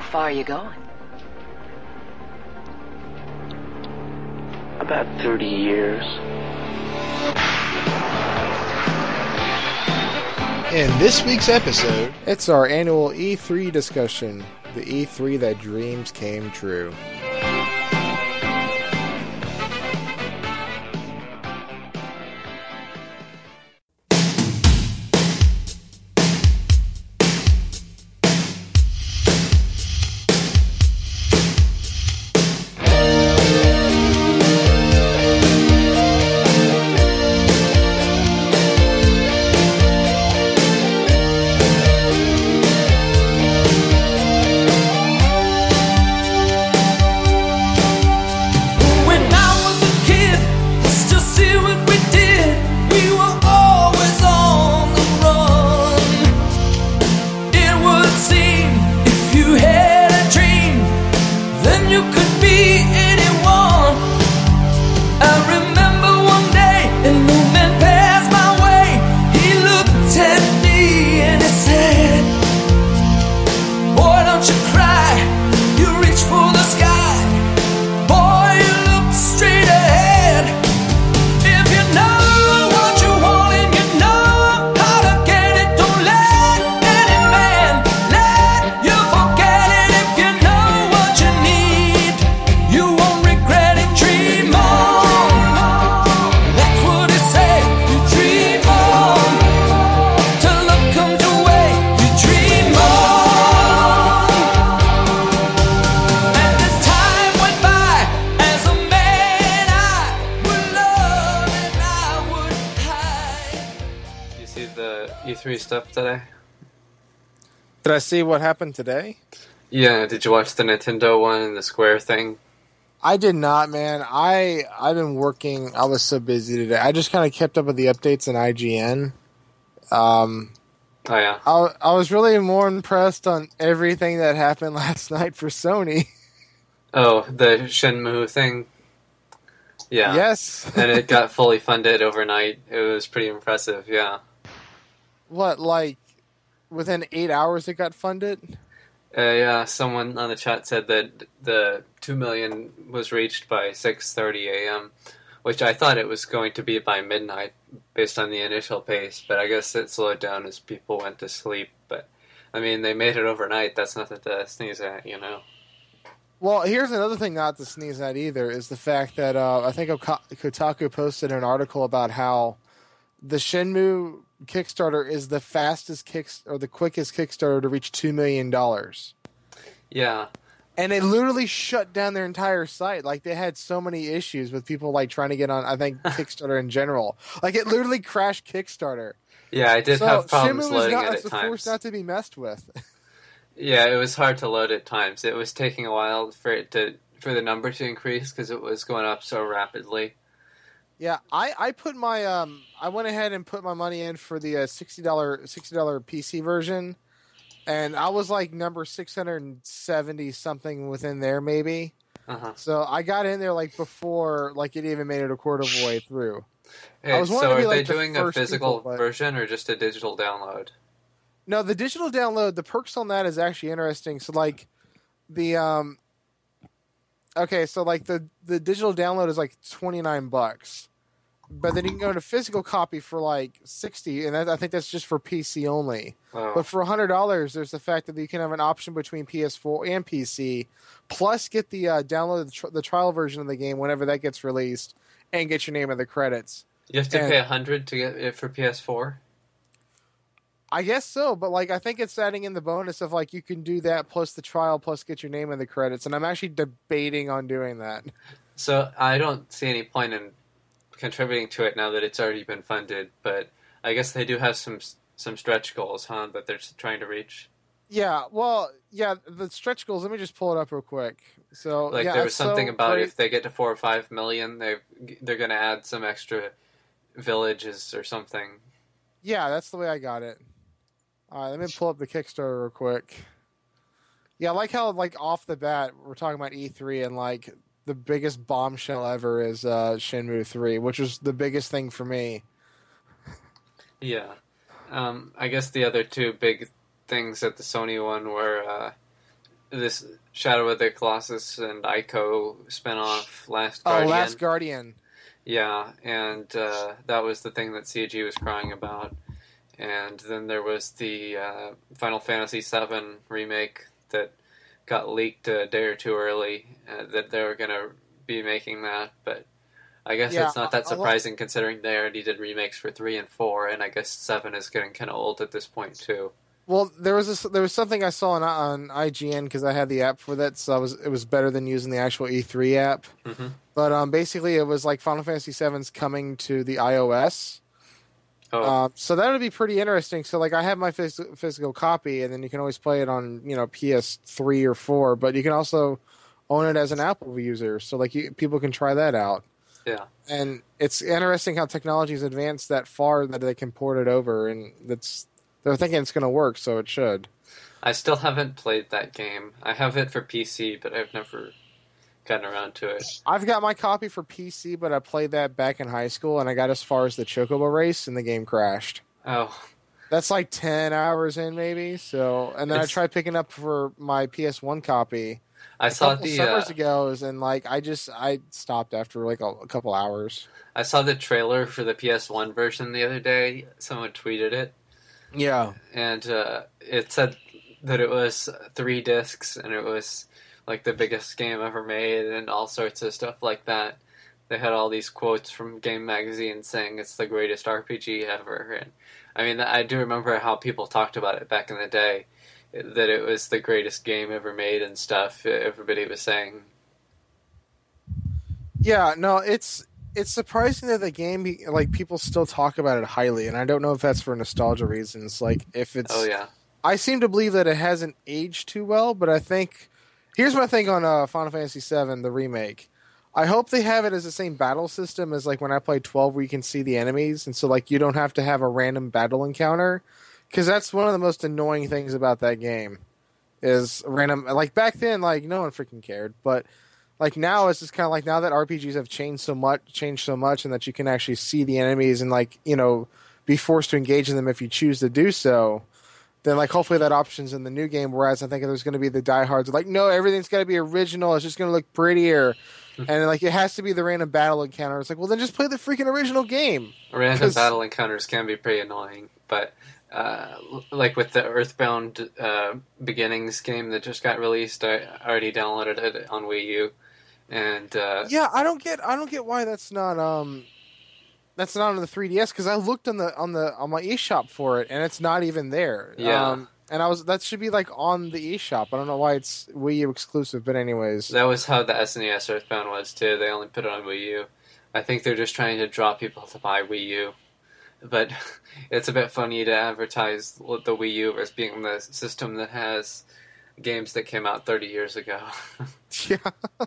far are you going? About 30 years. In this week's episode, it's our annual E3 discussion, the E3 that dreams came true. Stuff today? Did I see what happened today? Yeah, did you watch the Nintendo one and the Square thing? I did not, man. I've been working. I was so busy today. I just kind of kept up with the updates in IGN. Oh, yeah. I was really more impressed on everything that happened last night for Sony. Oh, the Shenmue thing? Yeah. Yes. And it got fully funded overnight. It was pretty impressive, yeah. What, like, within 8 hours it got funded? Yeah, someone on the chat said that the 2 million was reached by 6:30 a.m., which I thought it was going to be by midnight based on the initial pace, but I guess it slowed down as people went to sleep. But, I mean, they made it overnight. That's nothing to sneeze at, you know? Well, here's another thing not to sneeze at either, is the fact that I think Kotaku posted an article about how the Shenmue Kickstarter is the fastest the quickest Kickstarter to reach $2 million. Yeah. And it literally shut down their entire site. Like, they had so many issues with people, like, trying to get on, I think, Kickstarter in general. Like, it literally crashed Kickstarter. Yeah, I did have problems loading it at times. Shenmue is a force not to be messed with. Yeah, it was hard to load at times. It was taking a while for the number to increase because it was going up so rapidly. Yeah, I put my I went ahead and put my money in for the $60 PC version, and I was like number 670 something within there maybe. Uh-huh. So I got in there like before like it even made it a quarter of the way through. Hey, so are they doing a physical version or just a digital download? No, the digital download. The perks on that is actually interesting. So like the okay, so like the digital download is like $29, but then you can go into physical copy for like $60, and I think that's just for PC only. Oh. But for $100, there's the fact that you can have an option between PS4 and PC, plus get the download the trial version of the game whenever that gets released, and get your name in the credits. You have to pay $100 to get it for PS4. I guess so, but like I think it's adding in the bonus of like you can do that plus the trial plus get your name in the credits, and I'm actually debating on doing that. So I don't see any point in contributing to it now that it's already been funded, but I guess they do have some stretch goals, huh, that they're trying to reach. Yeah, well, yeah, the stretch goals. Let me just pull it up real quick. So like yeah, there was something about great. If they get to 4 or 5 million, they're going to add some extra villages or something. Yeah, that's the way I got it. All right, let me pull up the Kickstarter real quick. Yeah, I like how, like, off the bat, we're talking about E3, and, like, the biggest bombshell ever is Shenmue 3, which was the biggest thing for me. Yeah. I guess the other two big things at the Sony one were this Shadow of the Colossus and Ico spinoff, Last Oh, Guardian. Last Guardian. Yeah, and that was the thing that CG was crying about. And then there was the Final Fantasy VII remake that got leaked a day or two early, that they were going to be making that. But I guess Yeah, it's not that surprising considering they already did remakes for 3 and 4, and I guess 7 is getting kind of old at this point too. Well, there was something I saw on IGN because I had the app for that, so it was better than using the actual E3 app. Mm-hmm. But basically, it was like Final Fantasy VII's coming to the iOS. Oh, So that would be pretty interesting. So like I have my physical copy, and then you can always play it on PS3 or 4, but you can also own it as an Apple user. So like people can try that out. yeah. And it's interesting how technology's advanced that far that they can port it over, and they're thinking it's going to work, so it should. I still haven't played that game. I have it for PC, but I've never gotten around to it. I've got my copy for PC, but I played that back in high school, and I got as far as the Chocobo race, and the game crashed. Oh, That's like 10 hours in, maybe. So, and then I tried picking up for my PS1 copy. I a saw couple the summers ago, and like I stopped after like a couple hours. I saw the trailer for the PS1 version the other day. Someone tweeted it, Yeah. and it said that it was 3 discs and it was like the biggest game ever made and all sorts of stuff like that. They had all these quotes from Game Magazine saying it's the greatest RPG ever, and I mean I do remember how people talked about it back in the day, that it was the greatest game ever made and stuff. Everybody was saying. Yeah, no, it's surprising that the game like people still talk about it highly, and I don't know if that's for nostalgia reasons. Like if it's, Oh yeah. I seem to believe that it hasn't aged too well, but I think here's my thing on Final Fantasy VII, the remake. I hope they have it as the same battle system as like when I played 12, where you can see the enemies, and so like you don't have to have a random battle encounter, because that's one of the most annoying things about that game is random. Like back then, like no one freaking cared, but like now it's just kind of like now that RPGs have changed so much, and that you can actually see the enemies and like be forced to engage in them if you choose to do so. Then like hopefully that option's in the new game. Whereas I think there's going to be the diehards like no, everything's got to be original. It's just going to look prettier, and like it has to be the random battle encounter. It's like well then just play the freaking original game. Random battle encounters can be pretty annoying, but like with the Earthbound Beginnings game that just got released, I already downloaded it on Wii U, and yeah, I don't get why that's not on the 3DS, because I looked on my eShop for it and it's not even there. Yeah. And that should be like on the eShop. I don't know why it's Wii U exclusive, but anyways. that was how the SNES Earthbound was too. They only put it on Wii U. I think they're just trying to draw people to buy Wii U. But it's a bit funny to advertise the Wii U as being the system that has games that came out 30 years ago. Yeah.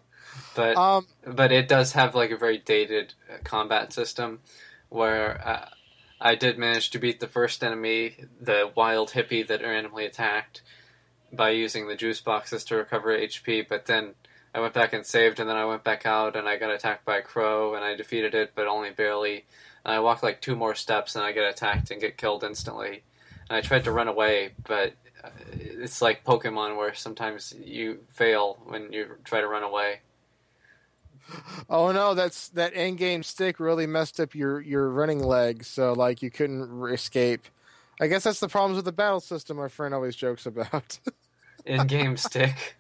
But it does have like a very dated combat system where I did manage to beat the first enemy, the wild hippie that randomly attacked, by using the juice boxes to recover HP, but then I went back and saved, and then I went back out and I got attacked by a crow and I defeated it, but only barely. And I walked like 2 more steps and I get attacked and get killed instantly. And I tried to run away, but it's like Pokemon where sometimes you fail when you try to run away. Oh no, that end game stick really messed up your running leg, so like you couldn't escape. I guess that's the problems with the battle system my friend always jokes about. In-game stick.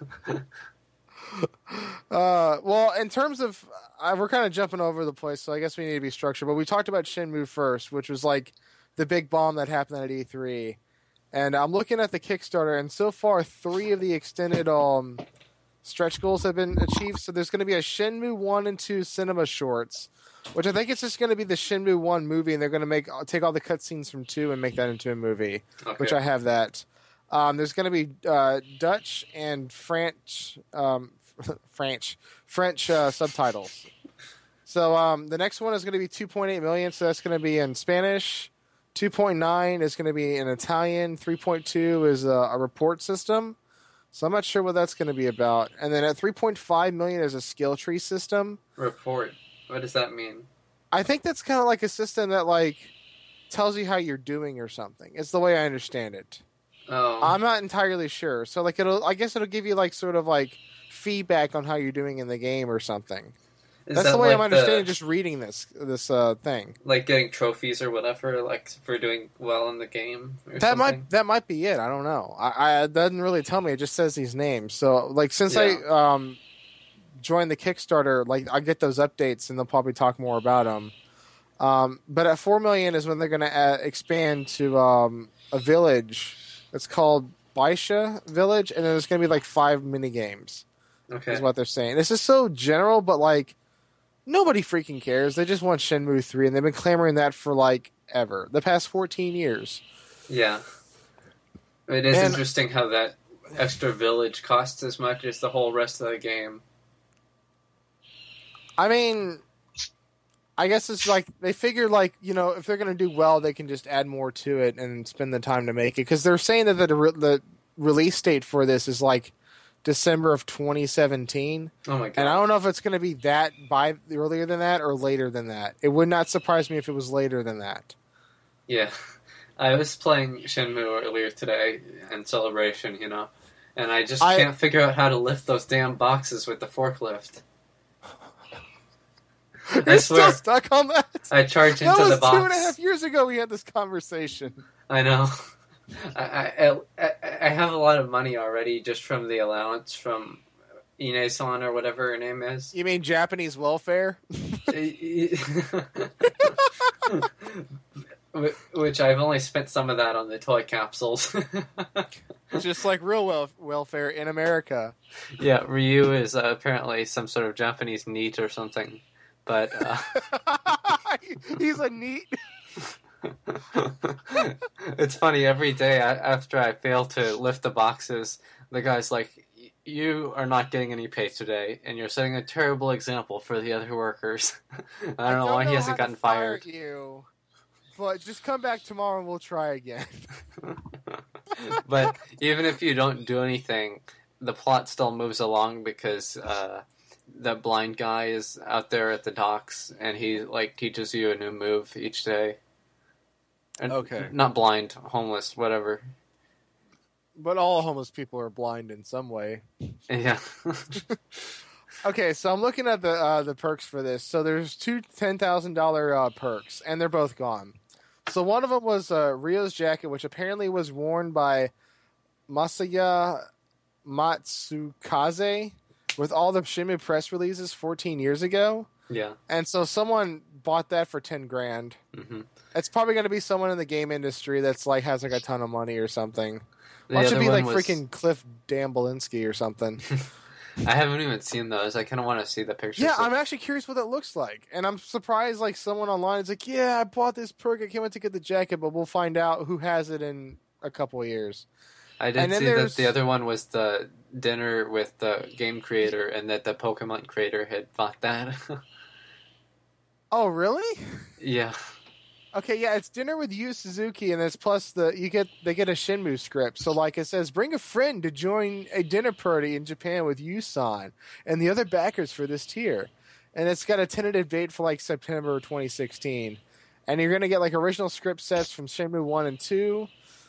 Well, in terms of, we're kind of jumping over the place, so I guess we need to be structured. But we talked about Shenmue first, which was like the big bomb that happened at E3. And I'm looking at the Kickstarter, and so far 3 of the extended stretch goals have been achieved. So there's going to be a Shenmue 1 and 2 cinema shorts, which I think it's just going to be the Shenmue 1 movie, and they're going to take all the cutscenes from 2 and make that into a movie, which I have that. There's going to be Dutch and French subtitles. So the next one is going to be 2.8 million, so that's going to be in Spanish. 2.9 is going to be in Italian. 3.2 is a report system. So I'm not sure what that's going to be about. And then at 3.5 million is a skill tree system. Report. What does that mean? I think that's kind of like a system that like tells you how you're doing or something. It's the way I understand it. Oh, I'm not entirely sure. So like I guess it'll give you like sort of like feedback on how you're doing in the game or something. is That's the that way I'm like understanding just reading this thing. getting trophies or whatever, like for doing well in the game or That something? might be it. I don't know. I it doesn't really tell me. It just says these names. So like since I Yeah. joined the Kickstarter, like I get those updates and they'll probably talk more about them. But at 4 million is when they're going to expand to a village. It's called Baisha Village, and then there's going to be like 5 mini games. Okay. Is what they're saying. This is so general, but like nobody freaking cares. They just want Shenmue 3, and they've been clamoring that for like ever, the past 14 years. Yeah. It is And interesting how that extra village costs as much as the whole rest of the game. I mean, I guess it's like they figure like if they're going to do well, they can just add more to it and spend the time to make it because they're saying that the release date for this is like December of 2017. Oh my god. And I don't know if it's going to be that by earlier than that or later than that. It would not surprise me if it was later than that. Yeah. I was playing Shenmue earlier today in celebration, and I just can't figure out how to lift those damn boxes with the forklift. You're still stuck on that? I charge into the box. That was 2.5 years ago we had this conversation. I know. I have a lot of money already just from the allowance from Ine-san or whatever her name is. You mean Japanese welfare? Which I've only spent some of that on the toy capsules. Just like real welfare in America. Yeah, Ryu is apparently some sort of Japanese NEET or something. But he's a NEET. It's funny, every day after I fail to lift the boxes, the guy's like, you are not getting any pay today, and you're setting a terrible example for the other workers. I don't know why he hasn't gotten fired. You, but just come back tomorrow and we'll try again. But even if you don't do anything, the plot still moves along because that blind guy is out there at the docks, and he teaches you a new move each day. And okay. Not blind, homeless, whatever. But all homeless people are blind in some way. Yeah. Okay, so I'm looking at the perks for this. So there's two $10,000 perks, and they're both gone. So one of them was Ryo's jacket, which apparently was worn by Masaya Matsukaze with all the Shenmue press releases 14 years ago. Yeah. And so someone bought that for 10 grand. Mm-hmm. It's probably going to be someone in the game industry that's has a ton of money or something. Why The should other be one freaking Cliff Dambolinsky or something? I haven't even seen those. I kind of want to see the pictures. Yeah, I'm actually curious what that looks like. And I'm surprised someone online is like, yeah, I bought this perk. I can't wait to get the jacket, but we'll find out who has it in a couple of years. I did see that the other one was the dinner with the game creator and that the Pokemon creator had bought that. Oh, really? Yeah. Okay, yeah, it's dinner with Yu Suzuki, and it's plus they get a Shenmue script. So it says, bring a friend to join a dinner party in Japan with Yu-san and the other backers for this tier. And it's got a tentative date for September 2016. And you're gonna get original script sets from Shenmue 1 and 2.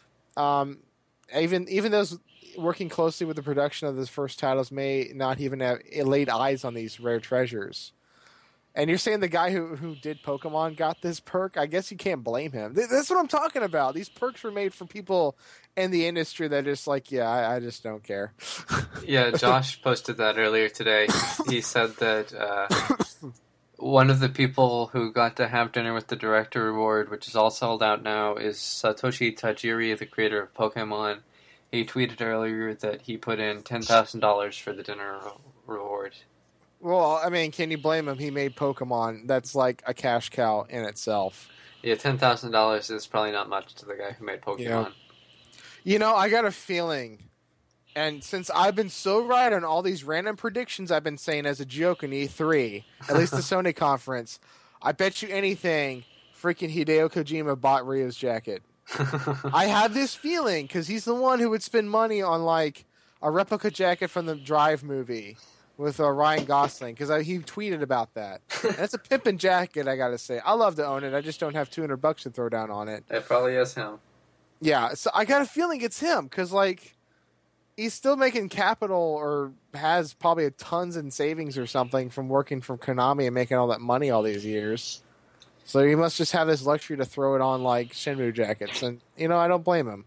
Even those working closely with the production of the first titles may not even have laid eyes on these rare treasures. And you're saying the guy who did Pokemon got this perk? I guess you can't blame him. That's what I'm talking about. These perks were made for people in the industry that are just I just don't care. Yeah, Josh posted that earlier today. He said that one of the people who got to have dinner with the director reward, which is all sold out now, is Satoshi Tajiri, the creator of Pokemon. He tweeted earlier that he put in $10,000 for the dinner reward. Well, I mean, can you blame him? He made Pokemon. That's a cash cow in itself. Yeah, $10,000 is probably not much to the guy who made Pokemon. Yeah. I got a feeling, and since I've been so right on all these random predictions I've been saying as a joke in E3, at least the Sony conference, I bet you anything, freaking Hideo Kojima bought Ryo's jacket. I have this feeling, because he's the one who would spend money on, a replica jacket from the Drive movie. With Ryan Gosling, because he tweeted about that. And it's a pimpin' jacket, I gotta say. I love to own it. I just don't have $200 to throw down on it. It probably is him. Yeah, so I got a feeling it's him because like he's still making capital or has probably tons in savings or something from working for Konami and making all that money all these years. So he must just have this luxury to throw it on like Shenmue jackets, and I don't blame him.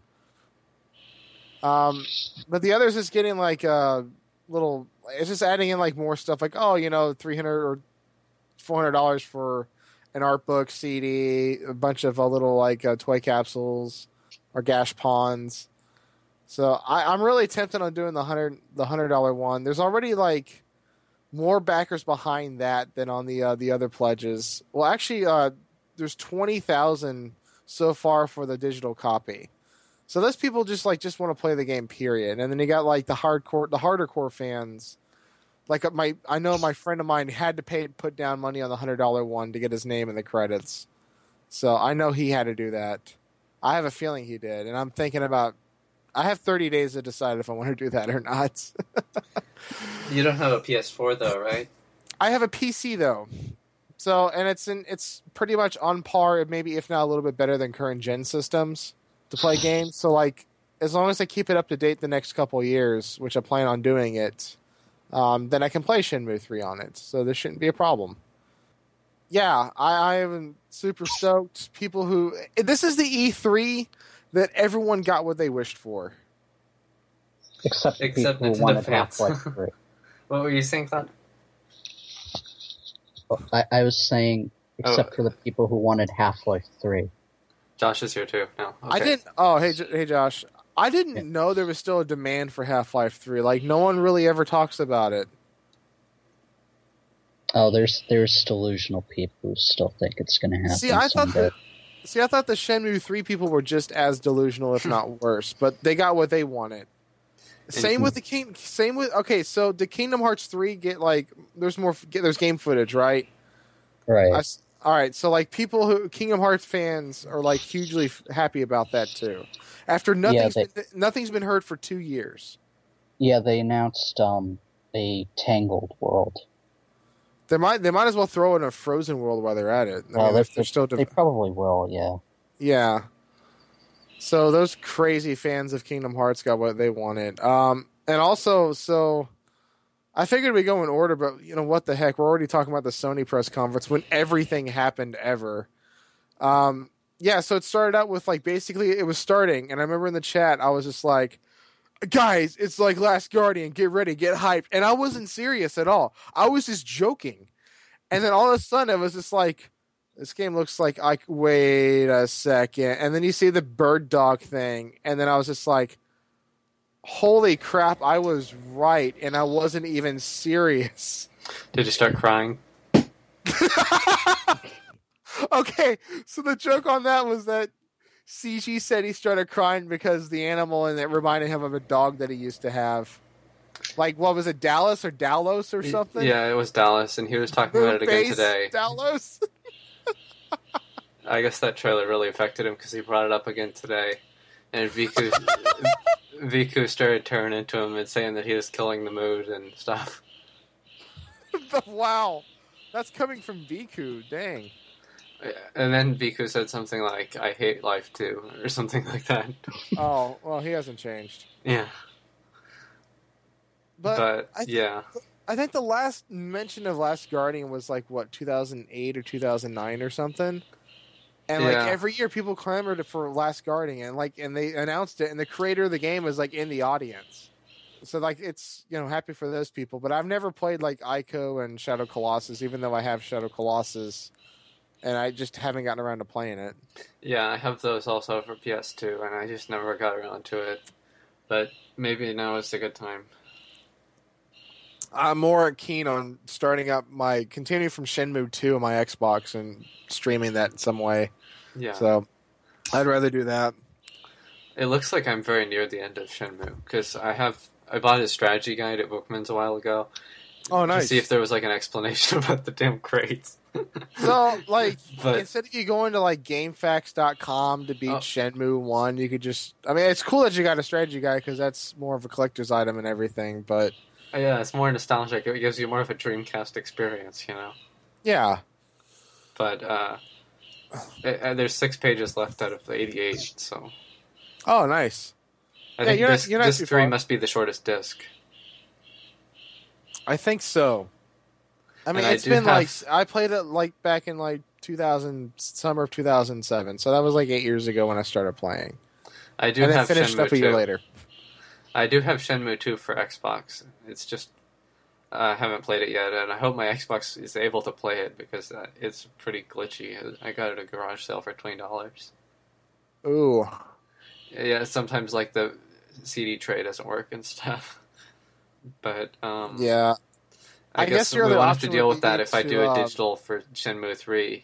But the others is getting like a little. It's just adding in like more stuff, like $300 or $400 for an art book, CD, a bunch of little like toy capsules or gash pawns. So I'm really tempted on doing the $100 one. There's already like more backers behind that than on the other pledges. Well, actually, there's 20,000 so far for the digital copy. So those people just want to play the game, period. And then you got like the harder core fans. Like I know my friend of mine had to put down money on the $100 one to get his name in the credits. So I know he had to do that. I have a feeling he did, and I'm thinking about. I have 30 days to decide if I want to do that or not. You don't have a PS4 though, right? I have a PC though, so and it's pretty much on par, maybe if not a little bit better than current gen systems to play games. So like, as long as I keep it up to date the next couple of years, which I plan on doing it, then I can play Shenmue 3 on it. So this shouldn't be a problem. Yeah, I am super stoked. This is the E3 that everyone got what they wished for. Except people who wanted Half-Life 3. What were you saying, Todd? I was saying, except for the people who wanted Half-Life 3. Josh is here too. No, okay. I didn't. Oh, hey, Josh. I didn't know there was still a demand for Half-Life 3. Like, no one really ever talks about it. Oh, there's delusional people who still think it's going to happen. I thought the Shenmue 3 people were just as delusional, if not worse. But they got what they wanted. Same with okay. So did Kingdom Hearts 3 get like? There's game footage, right? Right. All right. So like Kingdom Hearts fans are like hugely happy about that too. After nothing's been heard for 2 years. Yeah, they announced a Tangled world. They might as well throw in a Frozen world while they're at it. They probably will. Yeah. Yeah. So those crazy fans of Kingdom Hearts got what they wanted. And also, so I figured we'd go in order, but what the heck? We're already talking about the Sony press conference when everything happened ever. Yeah, so it started out with like basically it was starting, and I remember in the chat I was just like, guys, it's like Last Guardian, get ready, get hyped. And I wasn't serious at all. I was just joking. And then all of a sudden it was just like, this game looks like, wait a second. And then you see the bird dog thing. And then I was just like, holy crap, I was right. And I wasn't even serious. Did you start crying? Okay, so the joke on that was that CG said he started crying because the animal and it reminded him of a dog that he used to have. Like, what was it, Dallas or Dalos or something? Yeah, it was Dallas, and he was talking about it again today. Dalos? I guess that trailer really affected him because he brought it up again today. And Viku started turning into him and saying that he was killing the mood and stuff. Wow. That's coming from Viku, dang. And then Viku said something like, I hate life too, or something like that. Oh, well, he hasn't changed. Yeah. But yeah. I think the last mention of Last Guardian was like, what, 2008 or 2009 or something? And like every year people clamored for Last Guardian, and they announced it, and the creator of the game was like in the audience. So like it's happy for those people. But I've never played like Ico and Shadow Colossus, even though I have Shadow Colossus. And I just haven't gotten around to playing it. Yeah, I have those also for PS2, and I just never got around to it. But maybe now is a good time. I'm more keen on continuing from Shenmue 2 on my Xbox and streaming that in some way. Yeah. So I'd rather do that. It looks like I'm very near the end of Shenmue, because I bought a strategy guide at Bookman's a while ago. Oh, nice. To see if there was like an explanation about the damn crates. So, like, instead of you going to like GameFAQs.com to beat Shenmue 1, you could just... I mean, it's cool that you got a strategy guide because that's more of a collector's item and everything, but... Yeah, it's more nostalgic. It gives you more of a Dreamcast experience, Yeah. But there's 6 pages left out of the 88, so... Oh, nice. I Yeah, think you're not- disc, you're not disc too 3 far. must be the shortest disc. I think so. I mean, And I it's do been like have- I played it like back in like 2000, summer of 2007. So that was like 8 years ago when I started playing, I do and then have finished Shenmue up a year 2. later. I do have Shenmue 2 for Xbox. It's just I haven't played it yet, and I hope my Xbox is able to play it because it's pretty glitchy. I got it at a garage sale for $20. Ooh, Yeah, sometimes like the CD tray doesn't work and stuff. But yeah. I guess your we other won't have to option deal would with that be if I to, do a digital for Shenmue 3.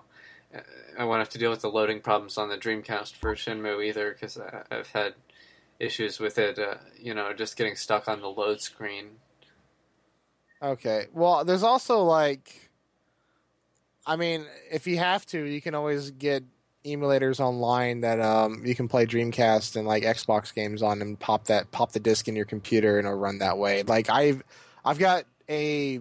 I won't have to deal with the loading problems on the Dreamcast for Shenmue either because I've had issues with it. Just getting stuck on the load screen. Okay. Well, there's also like, I mean, if you have to, you can always get emulators online that you can play Dreamcast and like Xbox games on and pop the disc in your computer and it'll run that way. Like I've got a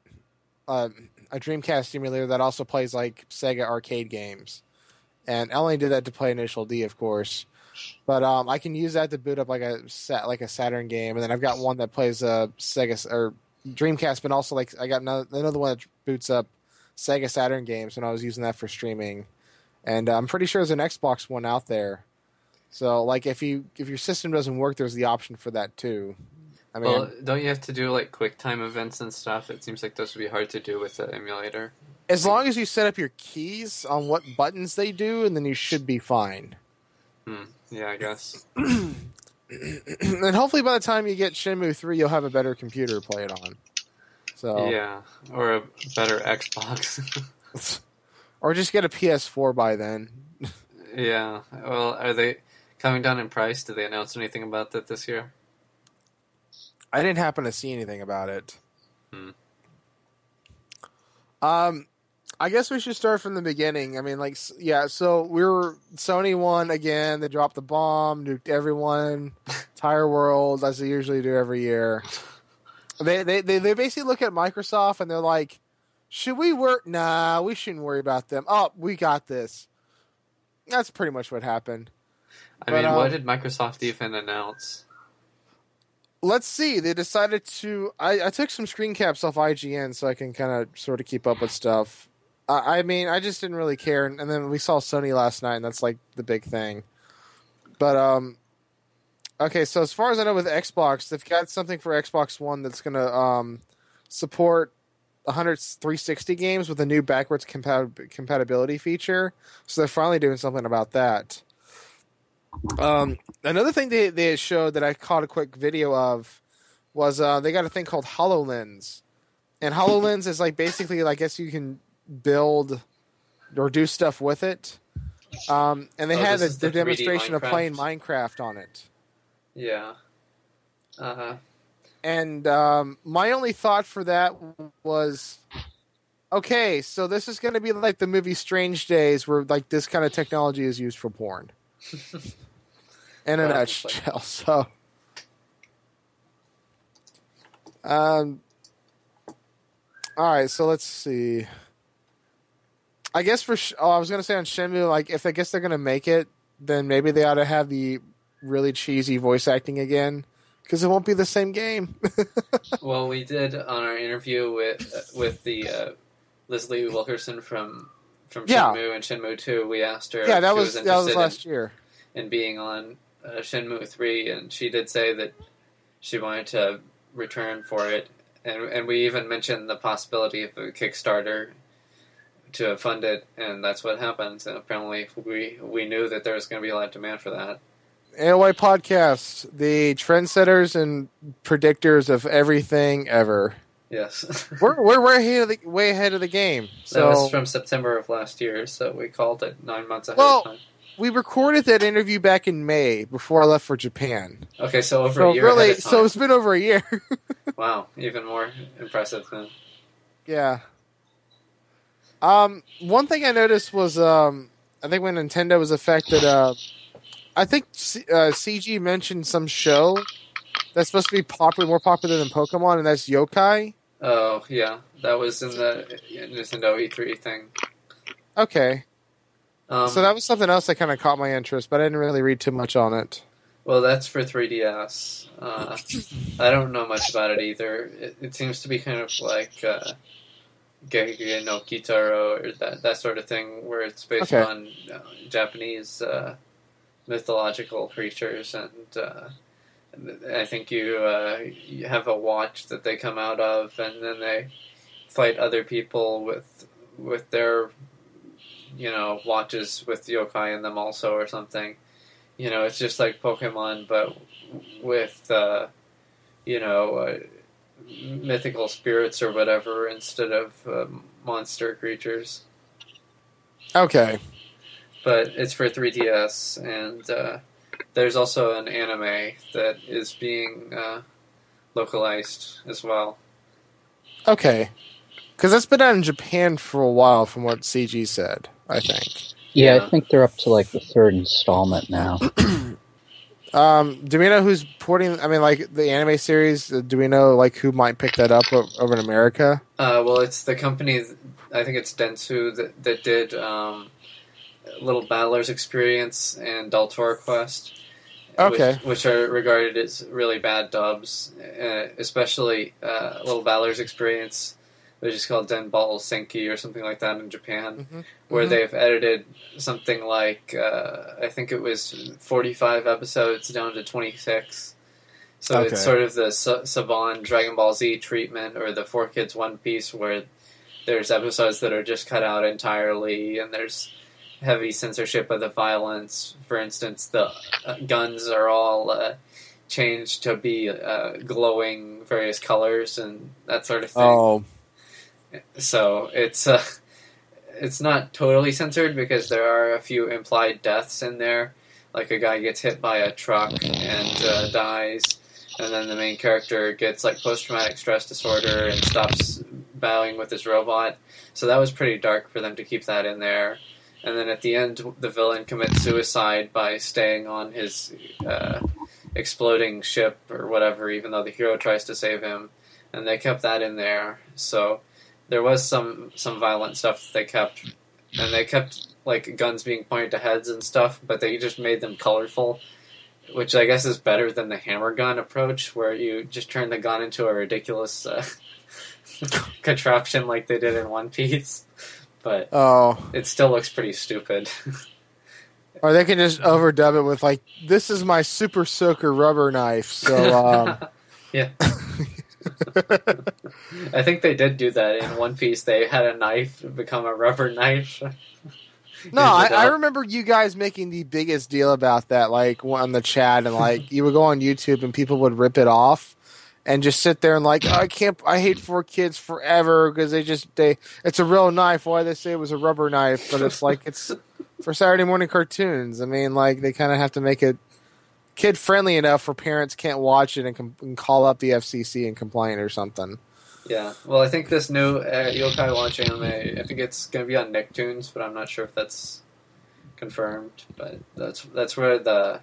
Dreamcast emulator that also plays like Sega arcade games, and I only did that to play Initial D, of course. But I can use that to boot up like a Saturn game, and then I've got one that plays Sega or Dreamcast, but also like I got another one that boots up Sega Saturn games, and I was using that for streaming. And I'm pretty sure there's an Xbox one out there. So like if your system doesn't work, there's the option for that too. I mean, Well, don't you have to do like QuickTime events and stuff? It seems like those would be hard to do with the emulator. as long as you set up your keys on what buttons they do, and then you should be fine. Yeah, I guess. And hopefully by the time you get Shenmue 3, you'll have a better computer to play it on. So Yeah, or a better Xbox. or just get a PS4 by then. Yeah. Well, are they coming down in price? Did they announce anything about that this year? I didn't happen to see anything about it. I guess we should start from the beginning. I mean, like, yeah, so Sony won again. They dropped the bomb, nuked everyone, entire world, as they usually do every year. They basically look at Microsoft and they're like, should we work? Nah, we shouldn't worry about them. Oh, we got this. That's pretty much what happened. I mean, what did Microsoft even announce? Let's see. They decided to. I took some screen caps off IGN so I can kind of sort of keep up with stuff. I mean, I just didn't really care. And then we saw Sony last night, and that's like the big thing. But okay. So as far as I know, with Xbox, they've got something for Xbox One that's going to support 360 games with a new backwards compatibility feature. So they're finally doing something about that. Another thing they showed that I caught a quick video of was they got a thing called HoloLens. And HoloLens is like basically, I guess you can build or do stuff with it. And they had this is the a demonstration 3D of playing Minecraft? Minecraft on it. Yeah. Uh-huh. And my only thought for that was, okay, so this is going to be like the movie Strange Days, where like this kind of technology is used for porn. In a nutshell. So, all right. So let's see. I guess I was going to say on Shenmue, like if I guess they're going to make it, then maybe they ought to have the really cheesy voice acting again. Because it won't be the same game. Well, we did on our interview with the Leslie Wilkerson from Shenmue and Shenmue 2. We asked her Yeah, if that she was interested last year. in being on Shenmue 3, and she did say that she wanted to return for it. And we even mentioned the possibility of a Kickstarter to fund it, and that's what happened. And apparently, we knew that there was going to be a lot of demand for that. AOI Podcast, the trendsetters and predictors of everything ever. Yes. We're way ahead of the game. So That was from September of last year, so we called it 9 months ahead Well, of time. we recorded that interview back in May before I left for Japan. Okay, so over So a year really, ahead of time. so it's been over a year. Wow, even more impressive than... Yeah. One thing I noticed was I think when Nintendo was affected, I think CG mentioned some show that's supposed to be more popular than Pokemon, and that's Yokai. Oh, yeah, that was in the Nintendo E3 thing. Okay. So that was something else that kind of caught my interest, but I didn't really read too much on it. Well, that's for 3DS. I don't know much about it either. It seems to be kind of like Gege no Kitaro or that sort of thing, where it's based on Japanese mythological creatures, and I think you have a watch that they come out of, and then they fight other people with their watches with yokai in them also or something. It's just like Pokemon, but with mythical spirits or whatever instead of monster creatures. Okay. But it's for 3DS, and there's also an anime that is being localized as well. Okay. Because that's been out in Japan for a while, from what CG said, I think. Yeah, I think they're up to like the third installment now. Do we know who's porting? I mean, like the anime series. Do we know like who might pick that up over in America? Well, it's the company. I think it's Dentsu that did Little Battler's Experience and Daltora Quest. Okay. Which are regarded as really bad dubs, especially Little Battler's Experience, which is called Denball Senki or something like that in Japan, where they've edited something like, I think it was 45 episodes down to 26. So it's sort of the Saban Dragon Ball Z treatment, or the 4Kids One Piece, where there's episodes that are just cut out entirely, and there's heavy censorship of the violence. For instance, the guns are all changed to be glowing various colors and that sort of thing. Oh. So it's not totally censored because there are a few implied deaths in there. Like a guy gets hit by a truck and dies, and then the main character gets like post-traumatic stress disorder and stops battling with his robot. So that was pretty dark for them to keep that in there. And then at the end, the villain commits suicide by staying on his exploding ship or whatever, even though the hero tries to save him. And they kept that in there. So there was some violent stuff that they kept. And they kept like guns being pointed to heads and stuff, but they just made them colorful, which I guess is better than the hammer gun approach, where you just turn the gun into a ridiculous contraption like they did in One Piece. But it still looks pretty stupid. Or they can just overdub it with like, "This is my Super Soaker rubber knife." So yeah. I think they did do that in One Piece. They had a knife become a rubber knife. No, I remember you guys making the biggest deal about that, like on the chat, and like you would go on YouTube and people would rip it off and just sit there and like, oh, I hate 4Kids forever because it's a real knife. Why they say it was a rubber knife? But it's like, it's for Saturday morning cartoons. I mean, like they kind of have to make it kid friendly enough where parents can't watch it and call up the FCC and complain or something. Yeah, well, I think this new Yokai Watch anime, I think it's going to be on Nicktoons, but I'm not sure if that's confirmed. But that's where the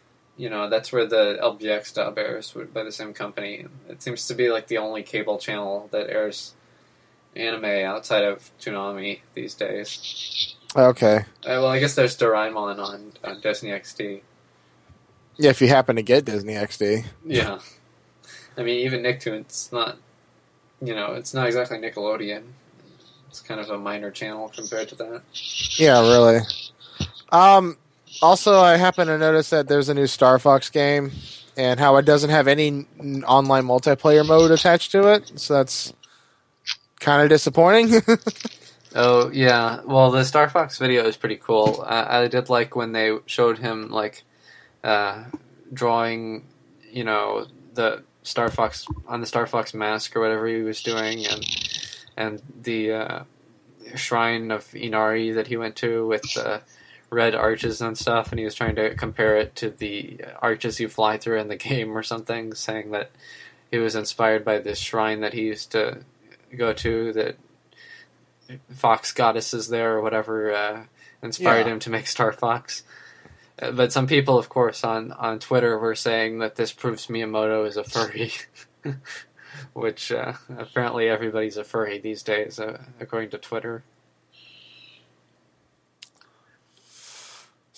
LBX dub airs by the same company. It seems to be like the only cable channel that airs anime outside of Toonami these days. Okay. Well, I guess there's Doraemon on Disney XD. Yeah, if you happen to get Disney XD. Yeah. I mean, even Nicktoons, it's not exactly Nickelodeon. It's kind of a minor channel compared to that. Yeah, really. Also, I happen to notice that there's a new Star Fox game, and how it doesn't have any online multiplayer mode attached to it, so that's kind of disappointing. Oh, yeah. Well, the Star Fox video is pretty cool. I did like when they showed him, like, drawing, the Star Fox on the Star Fox mask or whatever he was doing, and the shrine of Inari that he went to with the red arches and stuff, and he was trying to compare it to the arches you fly through in the game or something, saying that he was inspired by this shrine that he used to go to, that Fox goddesses there or whatever inspired him to make Star Fox. But some people, of course, on Twitter were saying that this proves Miyamoto is a furry, which apparently everybody's a furry these days, according to Twitter.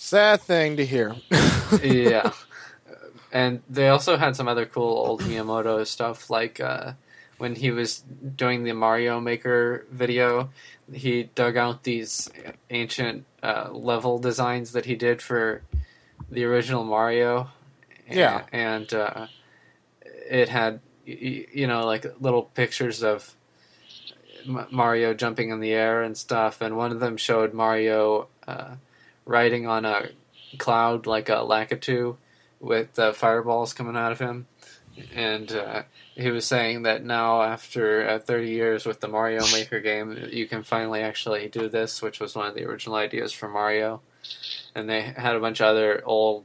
Sad thing to hear. Yeah. And they also had some other cool old Miyamoto stuff, like when he was doing the Mario Maker video, he dug out these ancient level designs that he did for the original Mario. Yeah. And it had, like little pictures of Mario jumping in the air and stuff, and one of them showed Mario riding on a cloud like a Lakitu with fireballs coming out of him. And he was saying that now, after 30 years with the Mario Maker game, you can finally actually do this, which was one of the original ideas for Mario. And they had a bunch of other old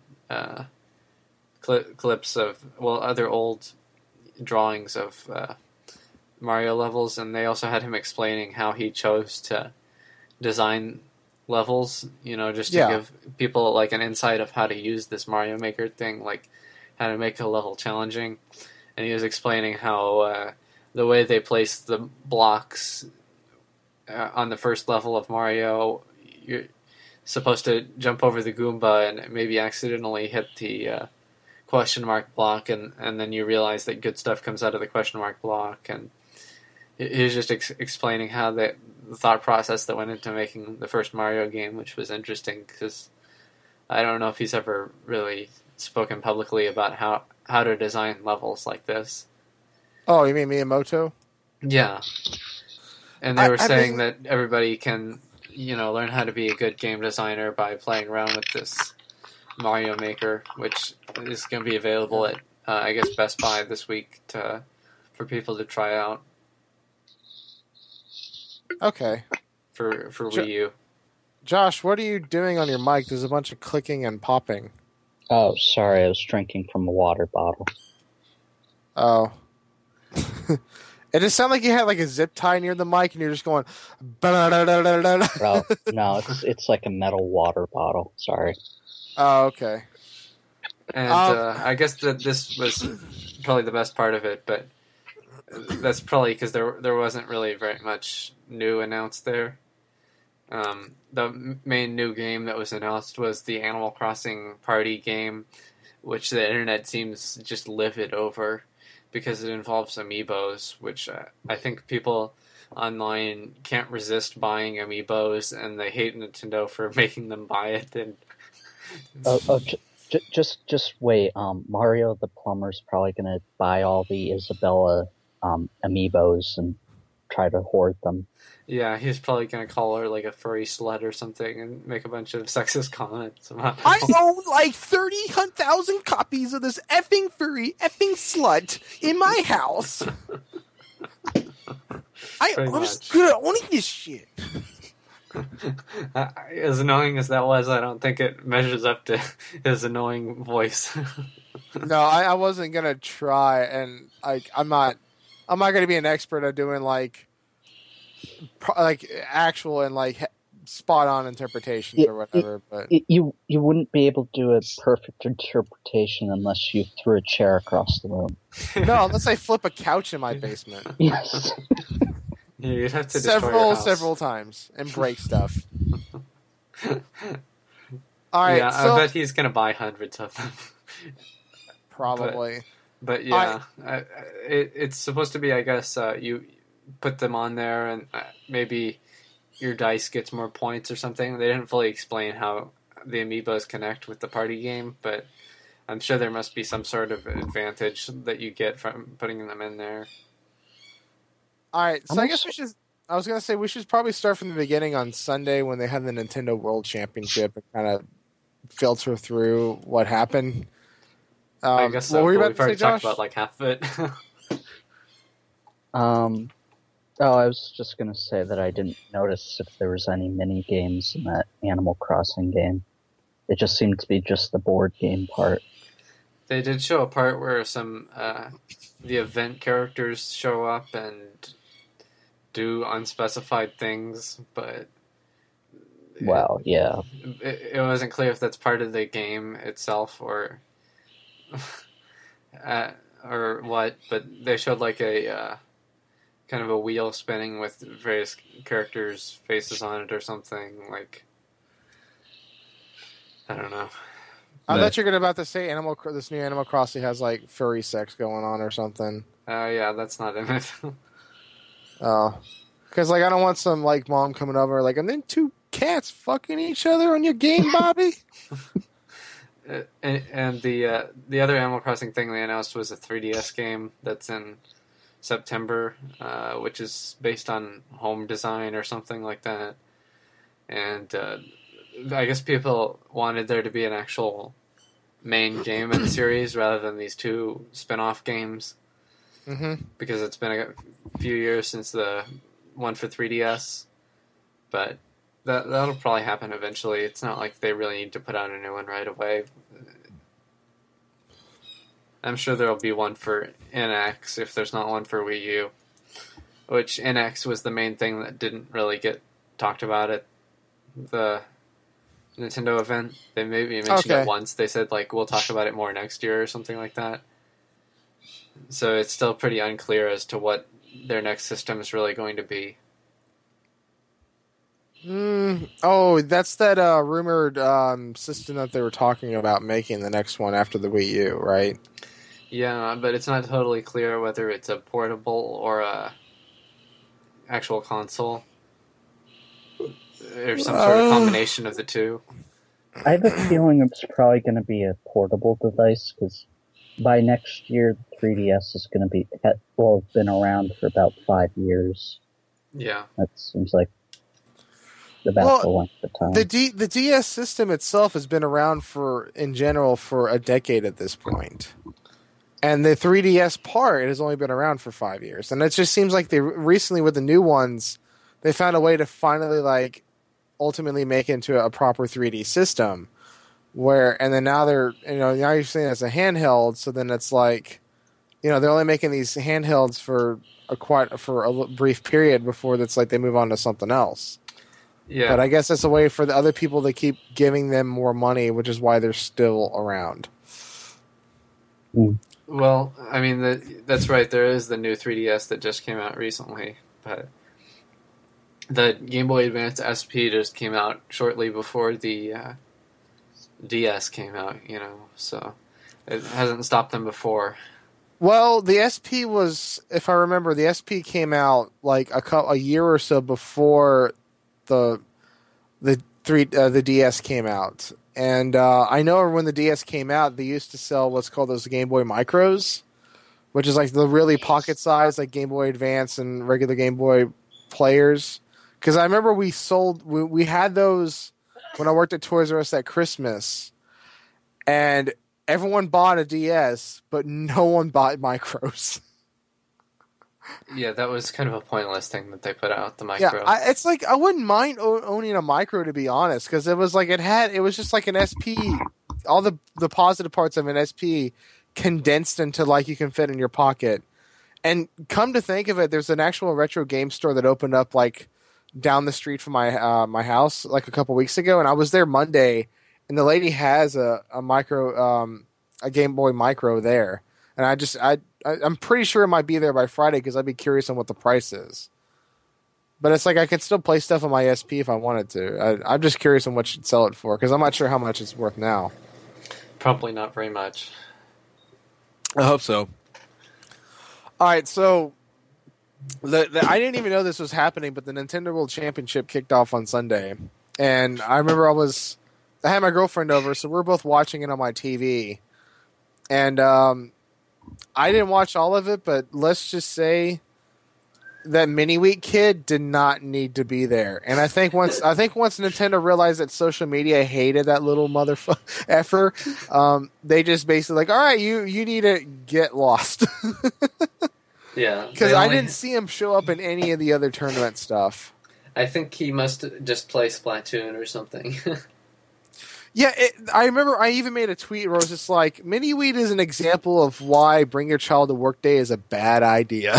clips of, other old drawings of Mario levels, and they also had him explaining how he chose to design levels, just to give people like an insight of how to use this Mario Maker thing, like how to make a level challenging. And he was explaining how the way they place the blocks on the first level of Mario, you're supposed to jump over the Goomba and maybe accidentally hit the question mark block, and then you realize that good stuff comes out of the question mark block. And he was just explaining how the thought process that went into making the first Mario game, which was interesting because I don't know if he's ever really spoken publicly about how to design levels like this. Oh, you mean Miyamoto? Yeah. And they were saying that everybody can, learn how to be a good game designer by playing around with this Mario Maker, which is going to be available at, I guess, Best Buy this week for people to try out. Okay. For Wii U. Josh, what are you doing on your mic? There's a bunch of clicking and popping. Oh, sorry, I was drinking from a water bottle. Oh. It just sounded like you had like a zip tie near the mic and you're just going... Oh, no, it's like a metal water bottle. Sorry. Oh, okay. And I guess that this was probably the best part of it, but that's probably because there wasn't really very much new announced there. The main new game that was announced was the Animal Crossing party game, which the internet seems just livid over because it involves amiibos, which I think people online can't resist buying amiibos, and they hate Nintendo for making them buy it. And just wait. Mario the Plumber's probably gonna buy all the Isabella amiibos and try to hoard them. Yeah, he's probably going to call her like a furry slut or something and make a bunch of sexist comments about I own like 30,000 copies of this effing furry effing slut in my house. I'm just good at owning this shit. As annoying as that was, I don't think it measures up to his annoying voice. No, I wasn't going to try, and I'm not going to be an expert at doing like actual and like spot on interpretations or whatever, but you wouldn't be able to do a perfect interpretation unless you threw a chair across the room. No, unless I flip a couch in my basement. Yes. Yeah, you'd have to several times and break stuff. All right, yeah, I bet he's gonna buy hundreds of them. Probably. But yeah, it's supposed to be, I guess, you put them on there and maybe your dice gets more points or something. They didn't fully explain how the amiibos connect with the party game, but I'm sure there must be some sort of advantage that you get from putting them in there. All right, so I guess I was going to say we should probably start from the beginning on Sunday when they had the Nintendo World Championship and kind of filter through what happened. I guess so. What were you about we've to already say, Josh? talked about like half of it. I was just going to say that I didn't notice if there was any mini games in that Animal Crossing game. It just seemed to be just the board game part. They did show a part where some the event characters show up and do unspecified things, but well, yeah, it wasn't clear if that's part of the game itself or or what. But they showed like a kind of a wheel spinning with various characters' faces on it or something. Like I don't know. I thought you were about to say this new Animal Crossing has like furry sex going on or something. Yeah, that's not in it. Oh, because like I don't want some like mom coming over like, and then two cats fucking each other on your game, Bobby. And the other Animal Crossing thing they announced was a 3DS game that's in September, which is based on home design or something like that. And I guess people wanted there to be an actual main game in the series rather than these two spin-off games. Mm-hmm. Because it's been a few years since the one for 3DS. But that'll probably happen eventually. It's not like they really need to put out a new one right away. I'm sure there'll be one for NX if there's not one for Wii U. Which NX was the main thing that didn't really get talked about at the Nintendo event. They maybe mentioned it once. They said, like, we'll talk about it more next year or something like that. So it's still pretty unclear as to what their next system is really going to be. Oh, that's that rumored system that they were talking about making the next one after the Wii U, right? Yeah, but it's not totally clear whether it's a portable or a actual console. Or some sort of combination of the two. I have a feeling it's probably going to be a portable device, because by next year, the 3DS is going to have been around for about 5 years. Yeah. That seems like about the length of time. The DS system itself has been around in general for a decade at this point. And the 3DS part has only been around for 5 years. And it just seems like they recently, with the new ones, they found a way to finally, like, ultimately make it into a proper 3D system. And then now now you're saying it's a handheld, so then it's like, they're only making these handhelds for a brief period before that's like they move on to something else. Yeah. But I guess that's a way for the other people to keep giving them more money, which is why they're still around. Well, I mean, that's right. There is the new 3DS that just came out recently, but the Game Boy Advance SP just came out shortly before the DS came out, so it hasn't stopped them before. Well, the SP was, if I remember, the SP came out like a year or so before the DS came out. And I know when the DS came out, they used to sell what's called those Game Boy Micros, which is like the really pocket size, like Game Boy Advance and regular Game Boy players. Because I remember we had those when I worked at Toys R Us at Christmas, and everyone bought a DS, but no one bought Micros. Yeah, that was kind of a pointless thing that they put out, the Micro. Yeah, it's like I wouldn't mind owning a Micro, to be honest, because it was like it was just like an SP, all the positive parts of an SP condensed into like you can fit in your pocket. And come to think of it, there's an actual retro game store that opened up like down the street from my house like a couple weeks ago, and I was there Monday, and the lady has a Micro, a Game Boy Micro there, and I'm pretty sure it might be there by Friday because I'd be curious on what the price is. But it's like I could still play stuff on my SP if I wanted to. I'm just curious on what she'd sell it for because I'm not sure how much it's worth now. Probably not very much. I hope so. All right, so I didn't even know this was happening, but the Nintendo World Championship kicked off on Sunday, and I remember I had my girlfriend over, so we were both watching it on my TV, and I didn't watch all of it, but let's just say that Mini Wheat kid did not need to be there. And I think once Nintendo realized that social media hated that little effer, they just basically like, all right, you need to get lost. Yeah, because I didn't see him show up in any of the other tournament stuff. I think he must just play Splatoon or something. Yeah, I remember I even made a tweet where I was just like, Mini Wheat is an example of why Bring Your Child to Work Day is a bad idea.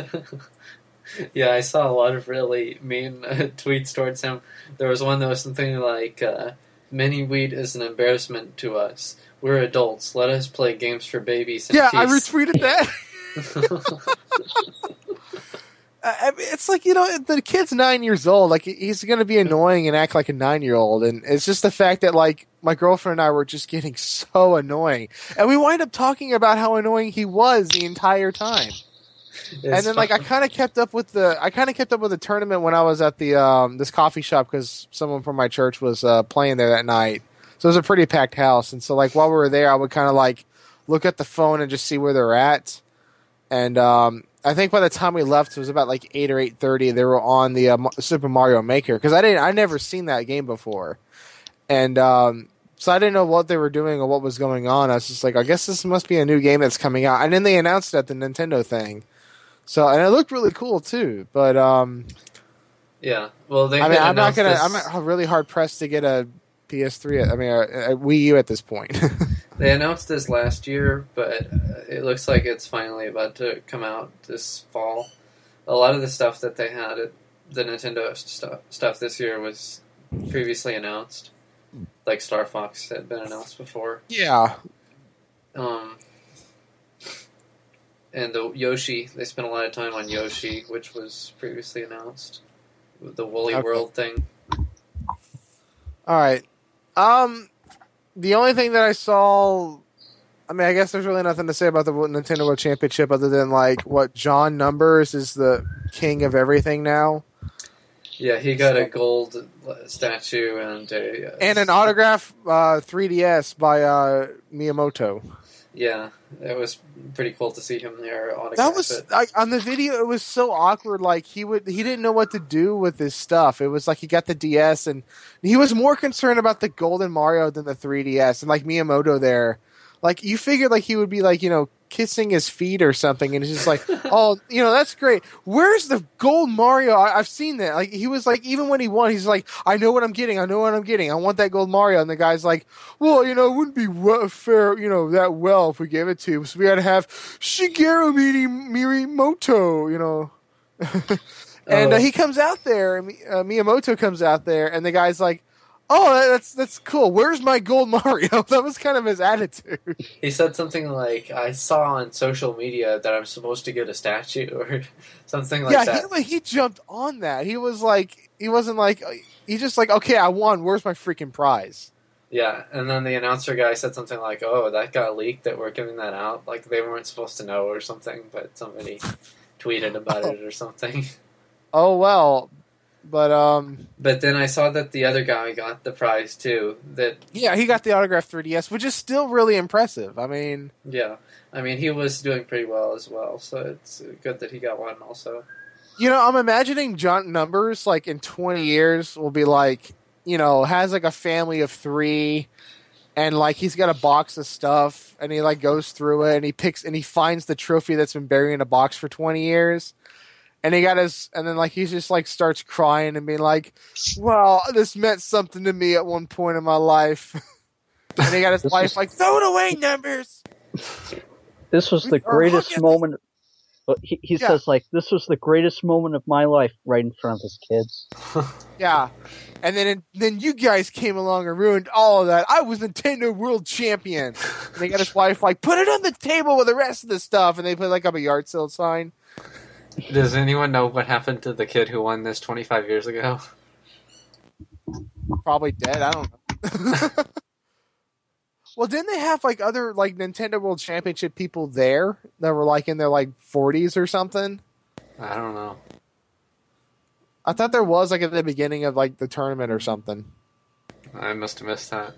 Yeah, I saw a lot of really mean tweets towards him. There was one that was something like, Mini Wheat is an embarrassment to us. We're adults. Let us play games for babies. Yeah, I retweeted that. It's like, the kid's 9 years old. Like, he's going to be annoying and act like a 9-year-old. And it's just the fact that, like, my girlfriend and I were just getting so annoying. And we wind up talking about how annoying he was the entire time. And then, like, I kind of kept up with the tournament when I was at the this coffee shop because someone from my church was playing there that night. So it was a pretty packed house. And so, like, while we were there, I would kind of, like, look at the phone and just see where they're at. And I think by the time we left, it was about like 8 or 8:30. They were on the Super Mario Maker because I never seen that game before, and so I didn't know what they were doing or what was going on. I was just like, I guess this must be a new game that's coming out. And then they announced it at the Nintendo thing, and it looked really cool too. But yeah, well, I'm really hard pressed to get a PS3. A Wii U at this point. They announced this last year, but it looks like it's finally about to come out this fall. A lot of the stuff that they had at the Nintendo stuff this year was previously announced. Like Star Fox had been announced before. Yeah. And the Yoshi, they spent a lot of time on Yoshi, which was previously announced. The Woolly World thing. Alright. The only thing that I saw, I guess there's really nothing to say about the Nintendo World Championship other than, like, what John Numbers is the king of everything now. Yeah, he got a gold statue and an autograph 3DS by Miyamoto. Yeah, it was pretty cool to see him there. That was on the video. It was so awkward. Like he didn't know what to do with his stuff. It was like he got the DS and he was more concerned about the Golden Mario than the 3DS. And like Miyamoto there, like you figured like he would be like kissing his feet or something, and it's just like, oh, that's great. Where's the gold Mario? I've seen that. Like he was like, even when he won, he's like, I know what I'm getting. I want that gold Mario. And the guy's like, well, it wouldn't be fair, that well if we gave it to him. So we had to have Shigeru Miyamoto, And he comes out there, Miyamoto comes out there, and the guy's like, oh, that's cool. Where's my gold Mario? That was kind of his attitude. He said something like, I saw on social media that I'm supposed to get a statue or something like that. Yeah, he jumped on that. He was like, he wasn't like, he's just like, okay, I won. Where's my freaking prize? Yeah, and then the announcer guy said something like, oh, that got leaked that we're giving that out. Like they weren't supposed to know or something, but somebody tweeted about it or something. Oh, well. But then I saw that the other guy got the prize too. Yeah, he got the autographed 3DS, which is still really impressive. Yeah, he was doing pretty well as well, so it's good that he got one also. I'm imagining John Numbers like in 20 years will be like, has like a family of 3, and like he's got a box of stuff, and he like goes through it, and he finds the trophy that's been buried in a box for 20 years. And then like he just like starts crying and being like, well, this meant something to me at one point in my life. And he got his wife like, throw it away, Numbers. This was the greatest moment. He says like, this was the greatest moment of my life right in front of his kids. Yeah. And then you guys came along and ruined all of that. I was Nintendo World Champion. And he got his wife like, put it on the table with the rest of the stuff. And they put like up a yard sale sign. Does anyone know what happened to the kid who won this 25 years ago? Probably dead. I don't know. Well, didn't they have like other like Nintendo World Championship people there that were like in their like 40s or something? I don't know. I thought there was like at the beginning of like the tournament or something. I must have missed that.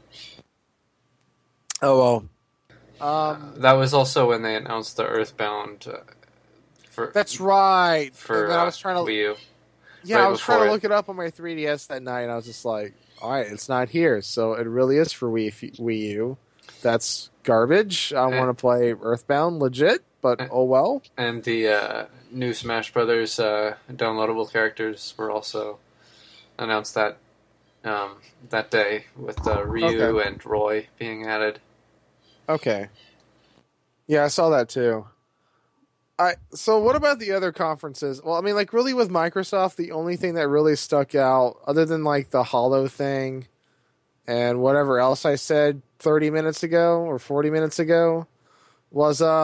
Oh well. That was also when they announced the Earthbound. That's right. For and then I was trying to Wii U. Yeah, right, I was trying to look it up on my 3DS that night, and I was just like, all right, it's not here, so it really is for Wii U. That's garbage. I want to play Earthbound legit, but oh well. And the new Smash Brothers downloadable characters were also announced that day with Ryu and Roy being added. Okay. Yeah, I saw that too. So what about the other conferences? Well, like really with Microsoft, the only thing that really stuck out, other than like the Holo thing and whatever else I said 30 minutes ago or 40 minutes ago, was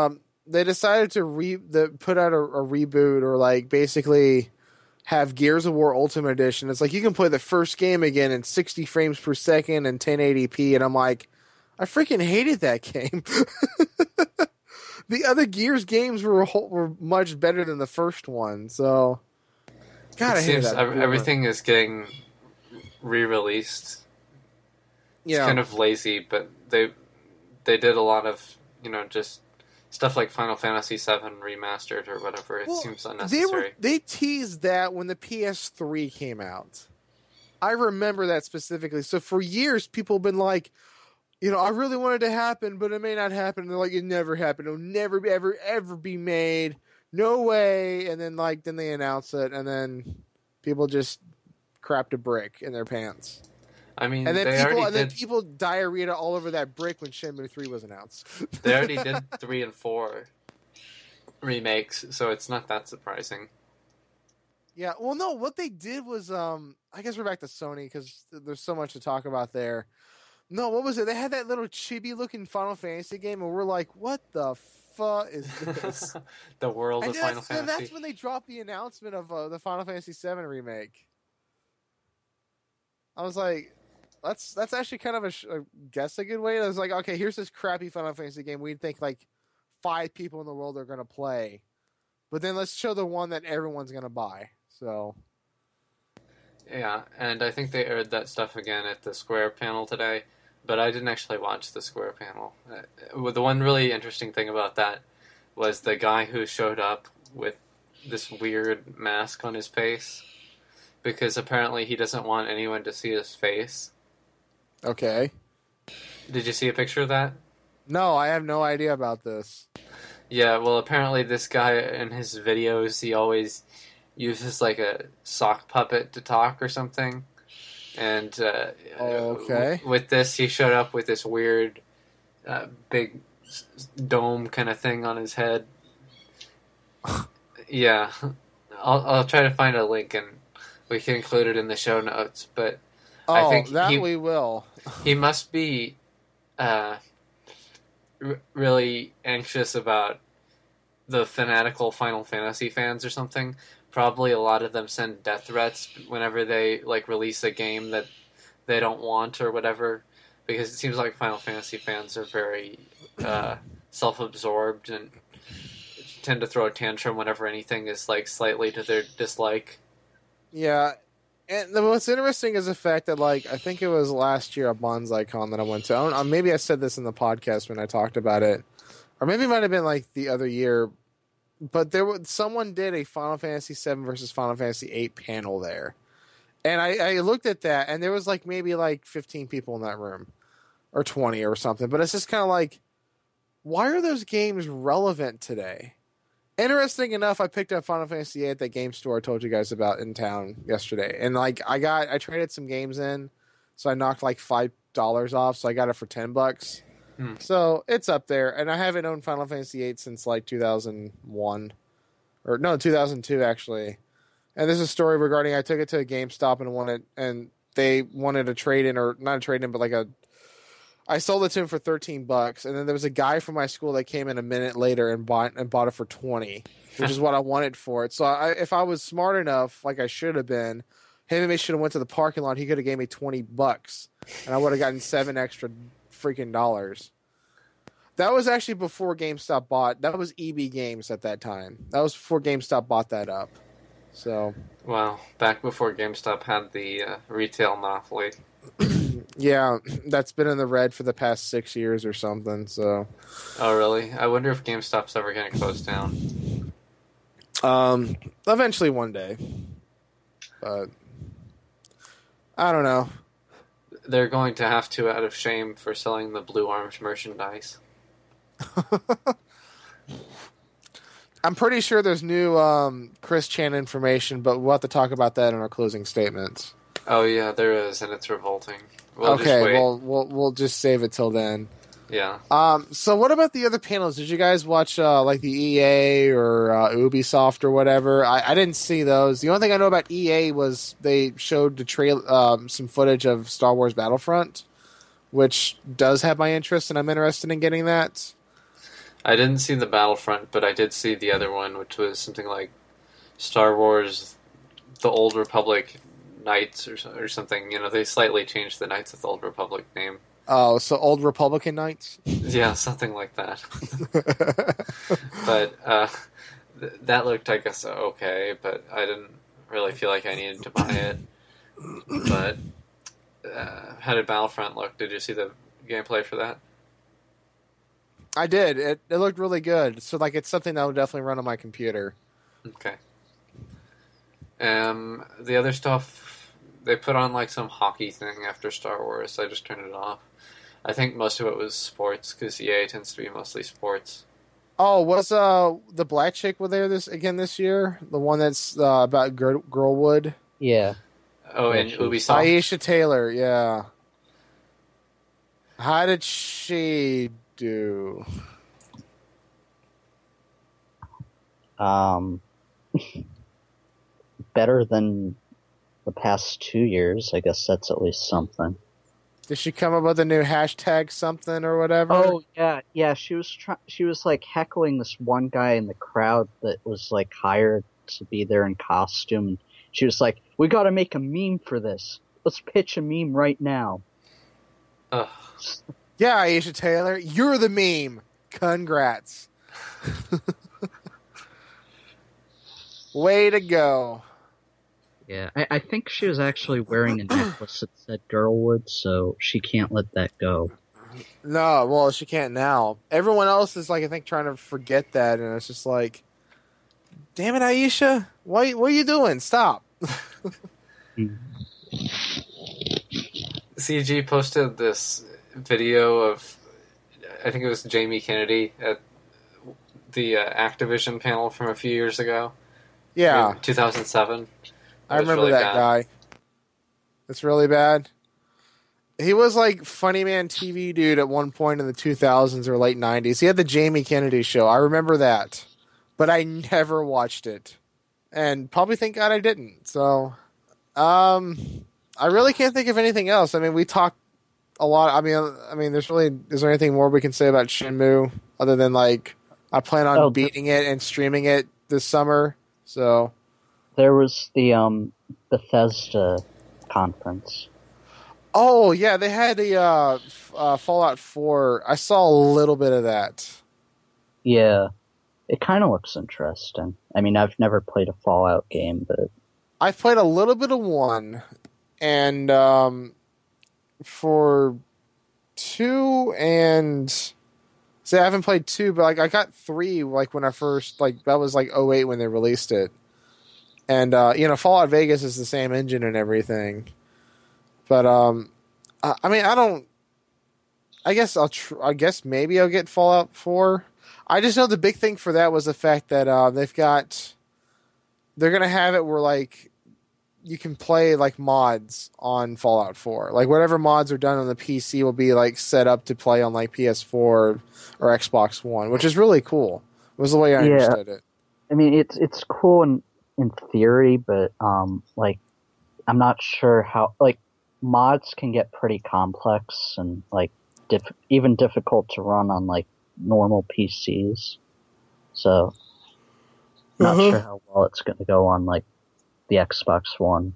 they decided to put out a reboot, or like basically have Gears of War Ultimate Edition. It's like you can play the first game again in 60 frames per second and 1080p, and I'm like, I freaking hated that game. The other Gears games were much better than the first one, so God, I hate that. Everything is getting re-released. Yeah, it's kind of lazy, but they did a lot of just stuff like Final Fantasy VII Remastered or whatever. It seems unnecessary. They teased that when the PS3 came out. I remember that specifically. So for years, people have been like, I really want it to happen, but it may not happen. And they're like, it never happened. It'll never be ever be made. No way. And then then they announce it, and then people just crapped a brick in their pants. I mean, and then people diarrhea all over that brick when Shenmue 3 was announced. They already did 3 and 4 remakes, so it's not that surprising. Yeah, well, no, what they did was, I guess we're back to Sony because there's so much to talk about there. No, what was it? They had that little chibi-looking Final Fantasy game, and we're like, what the fuck is this? The world of Final Fantasy. And that's when they dropped the announcement of the Final Fantasy VII remake. I was like, that's actually kind of a good way. I was like, okay, here's this crappy Final Fantasy game we'd think like 5 people in the world are going to play. But then let's show the one that everyone's going to buy. So, yeah, and I think they aired that stuff again at the Square panel today, but I didn't actually watch the Square panel. The one really interesting thing about that was the guy who showed up with this weird mask on his face, because apparently he doesn't want anyone to see his face. Okay. Did you see a picture of that? No, I have no idea about this. Yeah, well, apparently this guy in his videos, he always uses like a sock puppet to talk or something. And okay. With this, he showed up with this weird big dome kind of thing on his head. Yeah. I'll try to find a link and we can include it in the show notes, but I think we will. He must be really anxious about the fanatical Final Fantasy fans or something. Probably a lot of them send death threats whenever they release a game that they don't want or whatever, because it seems like Final Fantasy fans are very self-absorbed and tend to throw a tantrum whenever anything is slightly to their dislike. Yeah, and what's interesting is the fact that I think it was last year at BonsaiCon that I went to. I don't know, maybe I said this in the podcast when I talked about it, or maybe it might have been the other year. But someone did a Final Fantasy VII versus Final Fantasy VIII panel there, and I looked at that, and there was maybe 15 people in that room, or 20 or something. But it's just kind of why are those games relevant today? Interesting enough, I picked up Final Fantasy VIII at that game store I told you guys about in town yesterday, and I traded some games in, so I knocked $5 off, so I got it for $10. So it's up there, and I haven't owned Final Fantasy VIII since 2001, or no, 2002 actually. And this is a story regarding I took it to a GameStop and they wanted a trade in, or not a trade in, but I sold it to him for $13, and then there was a guy from my school that came in a minute later and bought it for $20, which is what I wanted for it. So if I was smart enough, like I should have been, him and me should have went to the parking lot. He could have gave me $20, and I would have gotten $7 extra freaking dollars. That was actually before GameStop bought. That was EB Games at that time. That was before GameStop bought that up. So, wow, back before GameStop had the retail monopoly. Yeah, that's been in the red for the past 6 years or something. So, oh really? I wonder if GameStop's ever going to close down. Eventually one day, but I don't know. They're going to have to out of shame for selling the Blue Arms merchandise. I'm pretty sure there's new Chris Chan information, but we'll have to talk about that in our closing statements. Oh yeah, there is, and it's revolting. We'll just save it till then. Yeah. So what about the other panels? Did you guys watch the EA or Ubisoft or whatever? I didn't see those. The only thing I know about EA was they showed some footage of Star Wars Battlefront, which does have my interest, and I'm interested in getting that. I didn't see the Battlefront, but I did see the other one, which was something like Star Wars: The Old Republic Knights or something. You know, they slightly changed the Knights of the Old Republic name. Oh, so old Republican Knights? Yeah, something like that. But that looked, I guess, okay, but I didn't really feel like I needed to buy it. But how did Battlefront look? Did you see the gameplay for that? I did. It looked really good. So like it's something that would definitely run on my computer. Okay. The other stuff, they put on like some hockey thing after Star Wars. So I just turned it off. I think most of it was sports because EA tends to be mostly sports. Oh, was the black chick were there this year? The one that's about Girlwood? Yeah. Oh, Yeah, and she- Ubisoft. Aisha Taylor, yeah. How did she do? Better than the past 2 years. I guess that's at least something. Did she come up with a new hashtag something or whatever? Oh yeah. She was like heckling this one guy in the crowd that was like hired to be there in costume. She was like, "We got to make a meme for this. Let's pitch a meme right now." Ugh. Yeah, Aisha Taylor, you're the meme. Congrats. Way to go. Yeah, I think she was actually wearing a necklace that said Girlwood, so she can't let that go. No, well, she can't now. Everyone else is like, I think, trying to forget that, and it's just like, damn it, Aisha, what are you doing? Stop. CG posted this video of, I think it was Jamie Kennedy at the Activision panel from a few years ago. Yeah, In 2007. I remember really that bad. guy. It's really bad. He was like funny man TV dude at one point in the 2000s or late 90s. He had the Jamie Kennedy show. I remember that, but I never watched it, and probably thank God I didn't. So, I really can't think of anything else. I mean, we talked a lot. I mean, is there anything more we can say about Shenmue other than like I plan on beating it and streaming it this summer? So. There was the Bethesda conference. Oh yeah, they had the Fallout 4. I saw a little bit of that. Yeah, it kind of looks interesting. I mean, I've never played a Fallout game, but I've played a little bit of 1, and for 2 and see, I haven't played 2, but like I got 3 like when I first that was like '08 when they released it. And Fallout Vegas is the same engine and everything, but I mean, I guess I guess maybe I'll get Fallout 4. I just know the big thing for that was the fact that they're gonna have it where like you can play like mods on Fallout 4, like whatever mods are done on the PC will be like set up to play on like PS4 or Xbox One, which is really cool. Was the way I understood it. I mean, it's cool in theory, but like I'm not sure how like mods can get pretty complex and like even difficult to run on like normal PCs. So not sure how well it's going to go on like the Xbox One.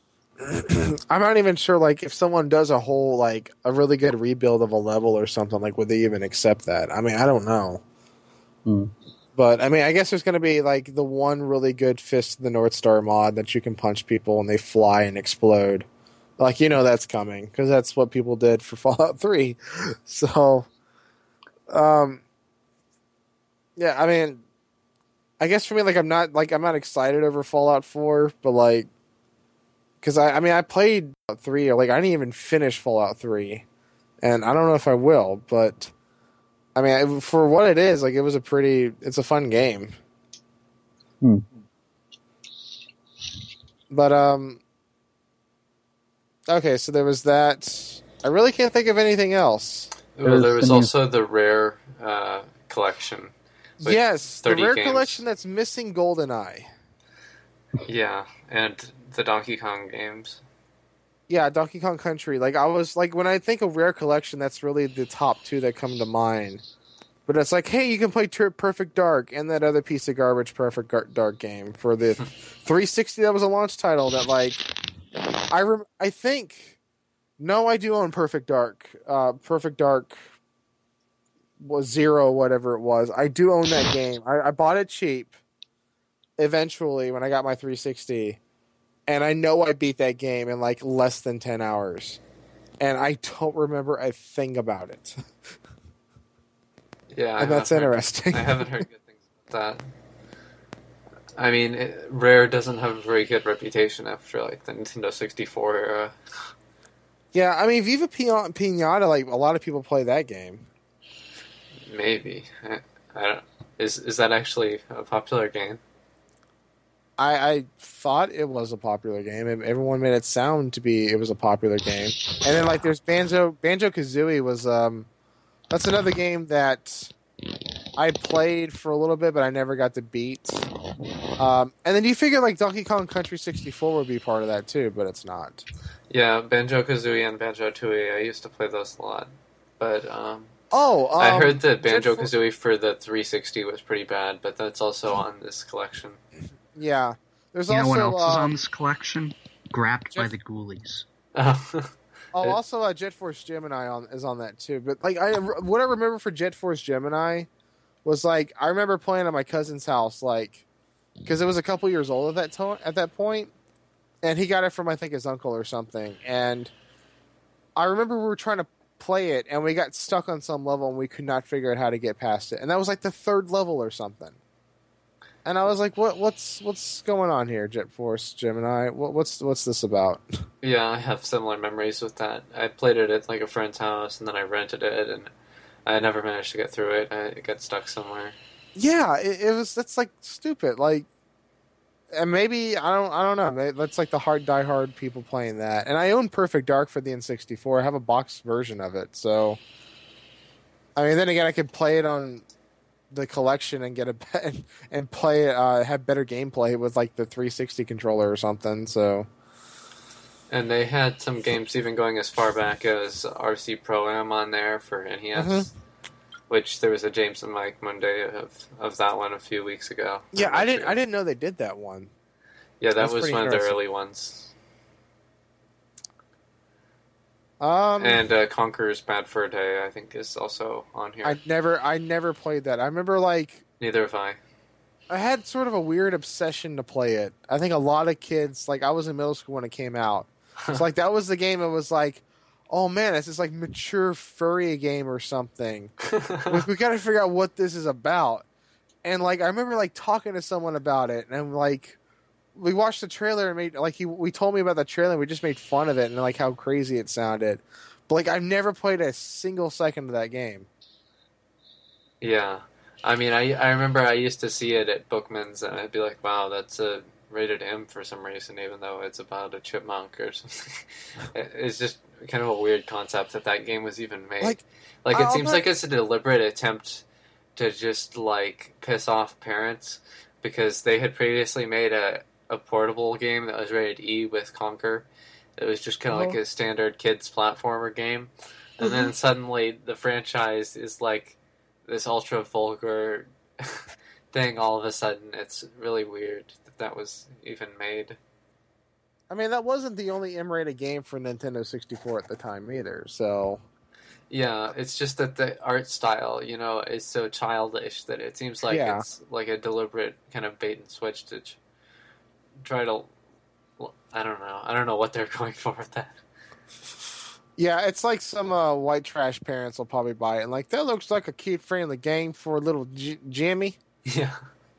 I'm not even sure like if someone does a whole like a really good rebuild of a level or something, like would they even accept that? I mean, I don't know. But I mean, I guess there's going to be like the one really good Fist of the North Star mod that you can punch people and they fly and explode. Like, that's coming because that's what people did for Fallout 3. So, yeah, I mean, I guess for me, like I'm not excited over Fallout 4, but like, because I played 3, or like I didn't even finish Fallout 3, and I don't know if I will, but. I mean, for what it is, like it's a fun game. But okay, so there was that. I really can't think of anything else. Well, there was also the Rare collection. Yes, the 30 Rare games. collection that's missing GoldenEye. Yeah, and the Donkey Kong games. Yeah, Donkey Kong Country. Like I was like when I think of Rare collection, that's really the top 2 that come to mind. But it's like, hey, you can play Perfect Dark and that other piece of garbage Perfect Dark game for the 360. That was a launch title that, like, I think. No, I do own Perfect Dark. Perfect Dark was 0, whatever it was. I do own that game. I bought it cheap eventually when I got my 360. And I know I beat that game in like less than 10 hours. And I don't remember a thing about it. Yeah, and that's interesting. I haven't heard good things about that. I mean, Rare doesn't have a very good reputation after like the Nintendo 64 era. Yeah, I mean, Viva Pinata, like a lot of people play that game. Maybe. I don't. Is that actually a popular game? I thought it was a popular game. Everyone made it sound to be it was a popular game. And then like there's Banjo Kazooie was that's another game that I played for a little bit, but I never got to beat. And then you figure like Donkey Kong Country 64 would be part of that too, but it's not. Yeah, Banjo Kazooie and Banjo Tooie. I used to play those a lot, but I heard that Banjo Kazooie for the 360 was pretty bad, but that's also on this collection. Yeah, there's you also. You know what else is on this collection? Grabbed by the Ghoulies. Also, Jet Force Gemini is on that too. But like, what I remember for Jet Force Gemini was like I remember playing at my cousin's house, like because it was a couple years old at that point, and he got it from I think his uncle or something. And I remember we were trying to play it, and we got stuck on some level, and we could not figure out how to get past it. And that was like the 3rd level or something. And I was like, what's going on here, Jet Force Gemini? What's this about? Yeah, I have similar memories with that. I played it at like a friend's house, and then I rented it, and I never managed to get through it. I got stuck somewhere. Yeah, that's like stupid. Like, and maybe I don't know. That's like the die hard people playing that. And I own Perfect Dark for the N64. I have a box version of it. So, I mean, then again, I could play it on the collection and get and play it, have better gameplay with like the 360 controller or something. So, and they had some games even going as far back as RC Pro-Am on there for NES, which there was a James and Mike Monday of that one a few weeks ago. Yeah, I didn't know they did that one. Yeah, that was one of the early ones. And Conker's Bad Fur Day, I think, is also on here. I never played that. I remember like neither have I. I had sort of a weird obsession to play it. I think a lot of kids, like I was in middle school when it came out. It's like that was the game. It was like, oh man, it's this like mature furry game or something. we got to figure out what this is about. And like I remember like talking to someone about it, and I'm like, we watched the trailer and made like we told me about the trailer and we just made fun of it and like how crazy it sounded. But like I've never played a single second of that game. Yeah. I mean I remember I used to see it at Bookman's and I'd be like, wow, that's a rated M for some reason, even though it's about a chipmunk or something. It's just kind of a weird concept that game was even made. Like it seems like it's a deliberate attempt to just like piss off parents because they had previously made a portable game that was rated E with Conker. It was just kind of like a standard kids platformer game. And then suddenly the franchise is like this ultra vulgar thing all of a sudden. It's really weird that was even made. I mean, that wasn't the only M-rated game for Nintendo 64 at the time either, so... Yeah, it's just that the art style, is so childish that it seems like it's like a deliberate kind of bait and switch to try to... I don't know what they're going for with that. Yeah, it's like some white trash parents will probably buy it and like, that looks like a kid-friendly game for little Jimmy. Yeah.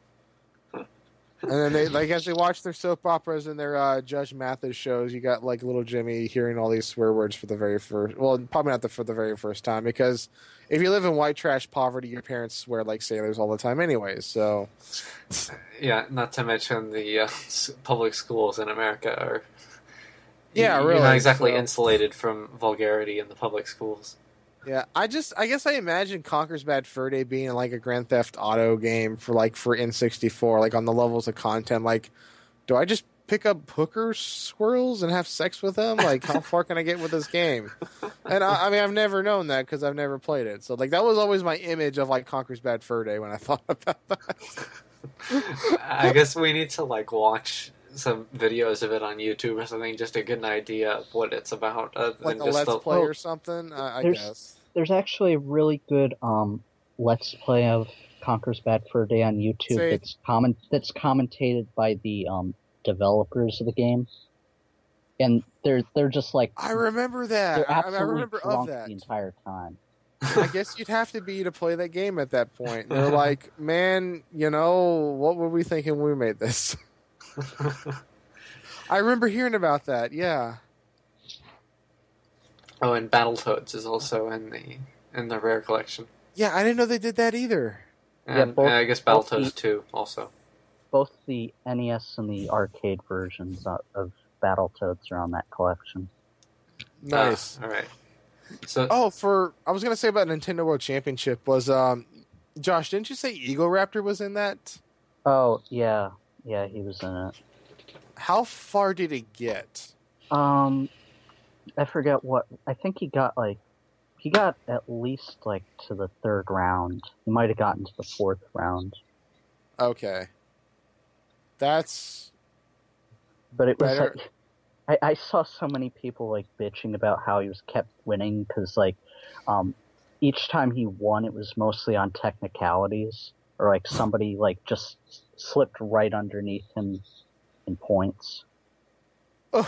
And then they, like, as they watch their soap operas and their Judge Mathis shows, you got like little Jimmy hearing all these swear words for the very first. Well, probably not for the very first time, because if you live in white trash poverty, your parents swear like sailors all the time, anyways. So, yeah, not to mention the public schools in America are. Really, you're not exactly insulated from vulgarity in the public schools. Yeah, I guess I imagine Conker's Bad Fur Day being like a Grand Theft Auto game for N64, like on the levels of content. Like, do I just pick up hooker squirrels and have sex with them? Like, how far can I get with this game? And I mean, I've never known that because I've never played it. So, like, that was always my image of, like, Conker's Bad Fur Day when I thought about that. I guess we need to like watch some videos of it on YouTube or something just to get an idea of what it's about. Like a just Let's Play or something, I guess. There's actually a really good Let's Play of Conker's Bad Fur Day on YouTube See? that's commentated by the developers of the game, and they're just like I remember that. they're I absolutely remember drunk of that. the entire time. I guess you'd have to be to play that game at that point. They're like, man, you know, what were we thinking when we made this? I remember hearing about that. Yeah. Oh, and Battletoads is also in the Rare collection. Yeah, I didn't know they did that either. And both- I guess both Battletoads 2 also. Both the NES and the arcade versions of Battletoads are on that collection. Nice. All right. So I was gonna say about Nintendo World Championship was Josh, didn't you say Eagle Raptor was in that? Oh yeah, he was in it. How far did it get? I forget what. I think he got at least like to the third round. He might have gotten to the fourth round. Okay. That's But it was better. like, I saw so many people like bitching about how he was kept winning because like each time he won it was mostly on technicalities or like somebody like just slipped right underneath him in points. Oh.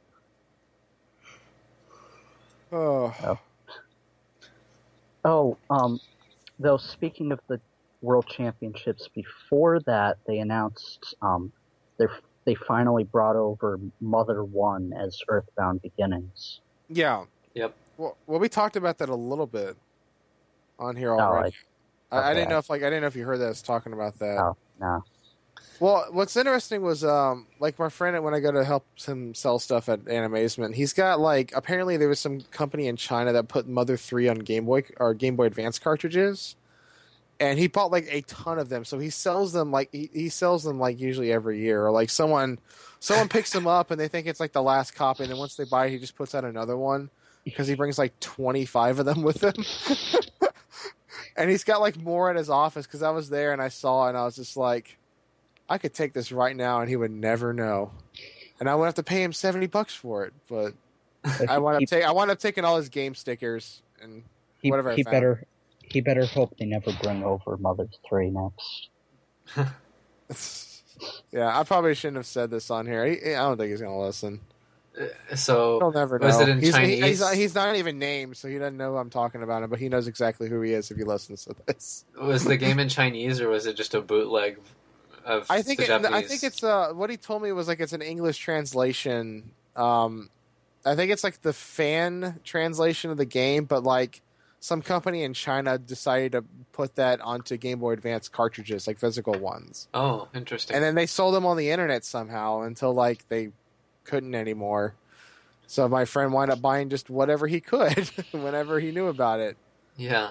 Though speaking of the World Championships, before that they announced they finally brought over Mother 1 as Earthbound Beginnings. Yeah. Yep. Well, we talked about that a little bit on here already. I didn't know if you heard us talking about that. Oh, no. Well, what's interesting was like my friend when I go to help him sell stuff at Animazement, he's got like apparently there was some company in China that put Mother 3 on Game Boy or Game Boy Advance cartridges. And he bought like a ton of them, so he sells them like he sells them like usually every year, or like someone picks them up and they think it's like the last copy, and then once they buy it, he just puts out another one because he brings like 25 of them with him. And he's got like more at his office because I was there and I saw it and I was just like, I could take this right now and he would never know, and I would have to pay him $70 for it, but I wound up taking all his game stickers and whatever I found. He better hope they never bring over Mother 3 next. Yeah, I probably shouldn't have said this on here. I don't think he's going to listen. So He'll never know. was it in he's, Chinese? He's not even named, so he doesn't know who I'm talking about him, but he knows exactly who he is if he listens to this. Was the game in Chinese or was it just a bootleg of I think the Japanese? I think it's what he told me was like it's an English translation. I think it's like the fan translation of the game, but like some company in China decided to put that onto Game Boy Advance cartridges, like physical ones. Oh, interesting. And then they sold them on the internet somehow until like they couldn't anymore. So my friend wound up buying just whatever he could whenever he knew about it. Yeah.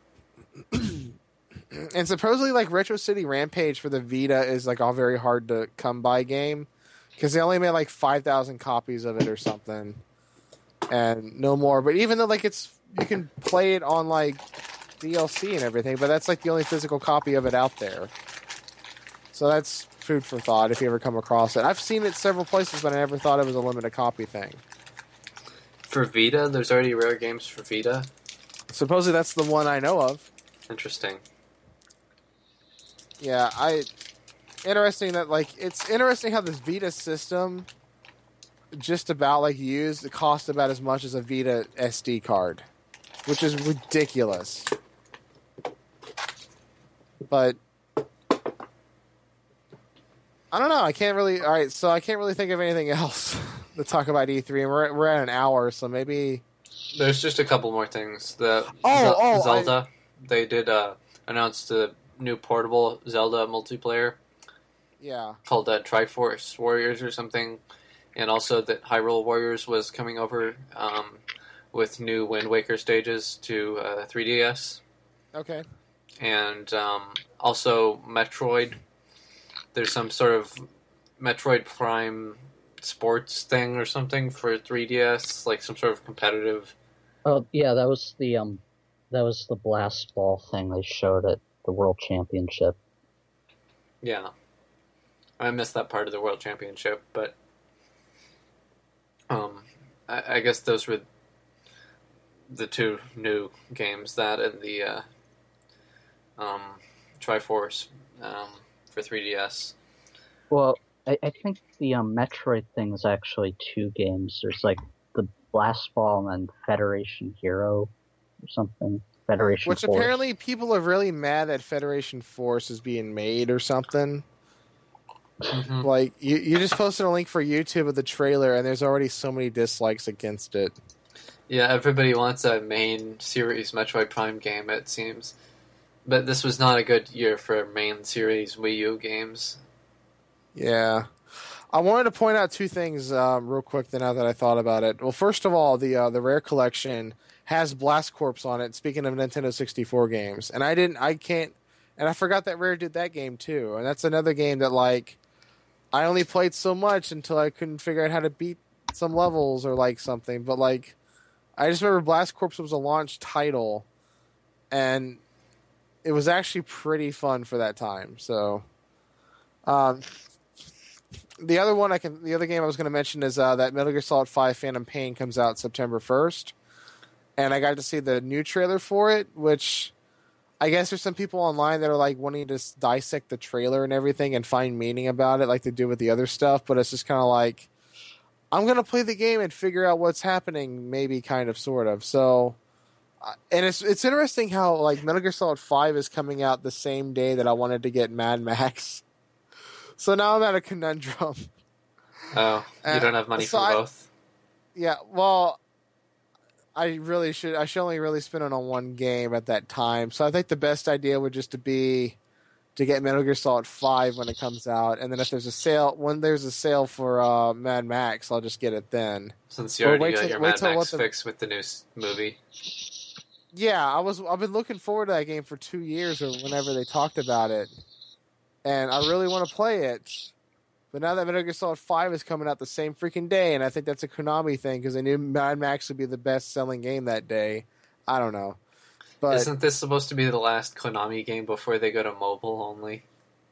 And supposedly like Retro City Rampage for the Vita is like a very hard to come by game because they only made like 5,000 copies of it or something and no more. But even though like you can play it on like DLC and everything, but that's like the only physical copy of it out there. So that's food for thought if you ever come across it. I've seen it several places, but I never thought it was a limited copy thing. For Vita, there's already rare games for Vita. Supposedly that's the one I know of. Interesting. Yeah, interesting that like it's interesting how this Vita system just about like used it cost about as much as a Vita SD card, which is ridiculous. But I don't know. I can't really think of anything else to talk about E3, and we're at an hour, so maybe There's just a couple more things. Zelda. They did announce the new portable Zelda multiplayer Yeah. called Triforce Warriors or something, and also that Hyrule Warriors was coming over with new Wind Waker stages to 3DS, Okay. and also Metroid. There's some sort of Metroid Prime sports thing or something for 3DS, like some sort of competitive. Oh yeah, that was the blast ball thing they showed at the World Championship. Yeah, I missed that part of the World Championship, but I guess those were the two new games, that and the Triforce for 3DS. Well, I think the Metroid thing is actually two games. There's like the blast ball and then Federation Hero or something. Federation Which Force. apparently people are really mad that Federation Force is being made or something. Mm-hmm. Like, you just posted a link for YouTube of the trailer, and there's already so many dislikes against it. Yeah, everybody wants a main series Metroid Prime game, it seems. But this was not a good year for main series Wii U games. Yeah. I wanted to point out two things real quick now that I thought about it. Well, first of all, the Rare Collection has Blast Corps on it, speaking of Nintendo 64 games. And I forgot that Rare did that game too. And that's another game that, like, I only played so much until I couldn't figure out how to beat some levels or like something. But like, I just remember Blast Corps was a launch title, and it was actually pretty fun for that time. So, the other game I was going to mention is that Metal Gear Solid 5 Phantom Pain comes out September 1st, and I got to see the new trailer for it, which I guess there's some people online that are like wanting to dissect the trailer and everything and find meaning about it, like they do with the other stuff. But it's just kind of like, I'm gonna play the game and figure out what's happening, maybe, kind of, sort of. So, and it's interesting how like Metal Gear Solid 5 is coming out the same day that I wanted to get Mad Max. So now I'm at a conundrum. Oh, you don't have money for both? Yeah, well, I should only really spend it on one game at that time. So I think the best idea would just to be to get Metal Gear Solid 5 when it comes out, and then if there's a sale for Mad Max, I'll just get it then. Since you already got your Mad Max fix with the new movie. Yeah, I've been looking forward to that game for 2 years or whenever they talked about it, and I really want to play it. But now that Metal Gear Solid 5 is coming out the same freaking day, and I think that's a Konami thing because they knew Mad Max would be the best-selling game that day. I don't know. But isn't this supposed to be the last Konami game before they go to mobile only?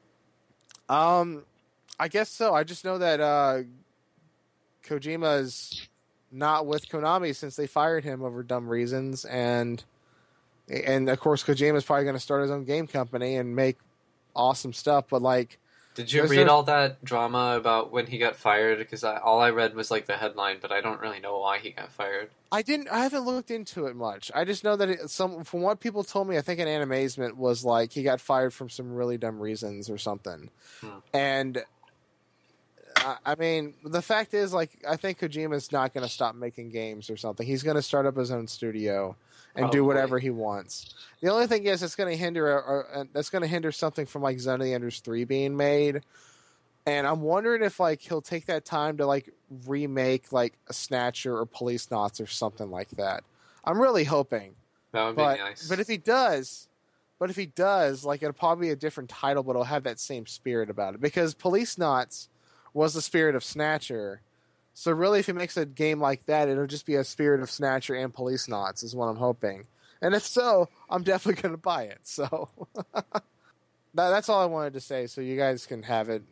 I guess so. I just know that Kojima's not with Konami since they fired him over dumb reasons, and of course Kojima's probably going to start his own game company and make awesome stuff. But like, did you read all that drama about when he got fired? Because all I read was like the headline, but I don't really know why he got fired. I haven't looked into it much. I just know that from what people told me, I think an Animazement was like he got fired from some really dumb reasons or something. And I mean, the fact is, like, I think Kojima's not going to stop making games or something. He's going to start up his own studio and do whatever he wants. The only thing is, it's going to hinder something from like Zone of the Enders 3 being made. And I'm wondering if like he'll take that time to like remake like a Snatcher or Police Knots or something like that. I'm really hoping. That would be nice. But if he does, like, it'll probably be a different title, but it'll have that same spirit about it. Because Police Knots was the spirit of Snatcher. So really, if he makes a game like that, it'll just be a spirit of Snatcher and Police Knots is what I'm hoping. And if so, I'm definitely going to buy it. So that's all I wanted to say, so you guys can have it.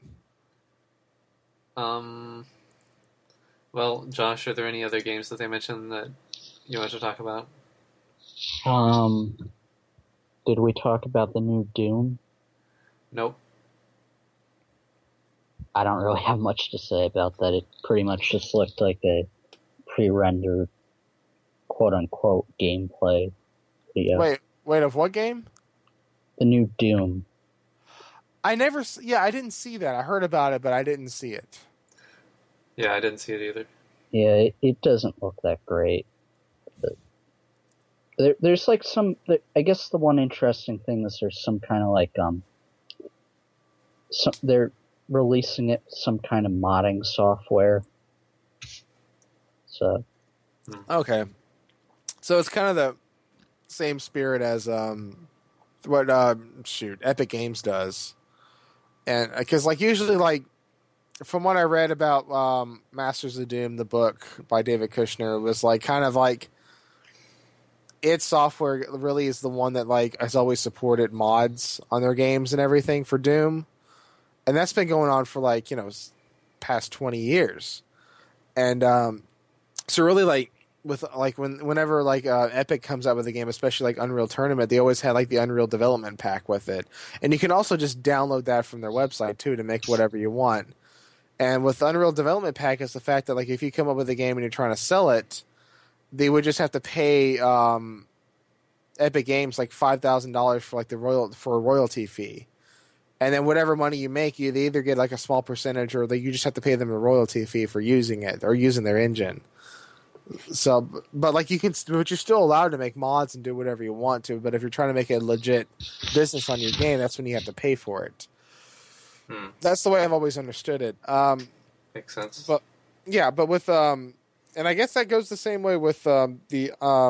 Well, Josh, are there any other games that they mentioned that you want to talk about? Did we talk about the new Doom? Nope. I don't really have much to say about that. It pretty much just looked like a pre-rendered, quote-unquote, gameplay video. Wait, of what game? The new Doom. I didn't see that. I heard about it, but I didn't see it. Yeah, I didn't see it either. Yeah, it doesn't look that great. But there's like I guess the one interesting thing is there's some kind of like, they're releasing it some kind of modding software. So. Okay. So it's kind of the same spirit as what Epic Games does. And because like usually like from what I read about Masters of Doom, the book by David Kushner, it was like kind of like id Software really is the one that like has always supported mods on their games and everything for Doom, and that's been going on for like past 20 years, and so really like with like whenever like Epic comes out with a game, especially like Unreal Tournament, they always had like the Unreal Development Pack with it, and you can also just download that from their website too to make whatever you want. And with Unreal Development Pack is the fact that like if you come up with a game and you're trying to sell it, they would just have to pay Epic Games like $5,000 for like for a royalty fee, and then whatever money you make, you either get like a small percentage or you just have to pay them a royalty fee for using it or using their engine. So, but like but you're still allowed to make mods and do whatever you want to. But if you're trying to make a legit business on your game, that's when you have to pay for it. That's the way I've always understood it. Makes sense. But yeah, but with and I guess that goes the same way with the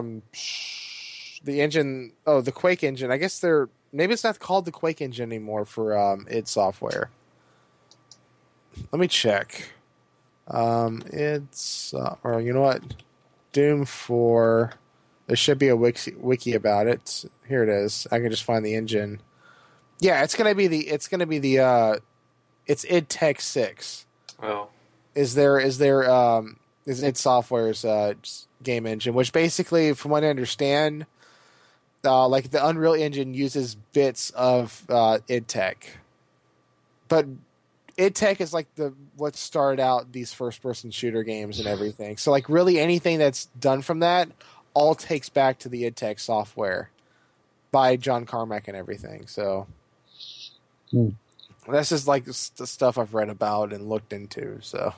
engine. Oh, the Quake engine. I guess maybe it's not called the Quake engine anymore for id Software. Let me check. It's or you know what? Doom 4. There should be a wiki about it. Here it is. I can just find the engine. Yeah, it's gonna be the it's id Tech 6. Oh. Is id Software's game engine, which basically, from what I understand, like the Unreal Engine uses bits of id Tech, but id Tech is like what started out these first-person shooter games and everything. So like really anything that's done from that all takes back to the id Tech software by John Carmack and everything. So that's just like the stuff I've read about and looked into. So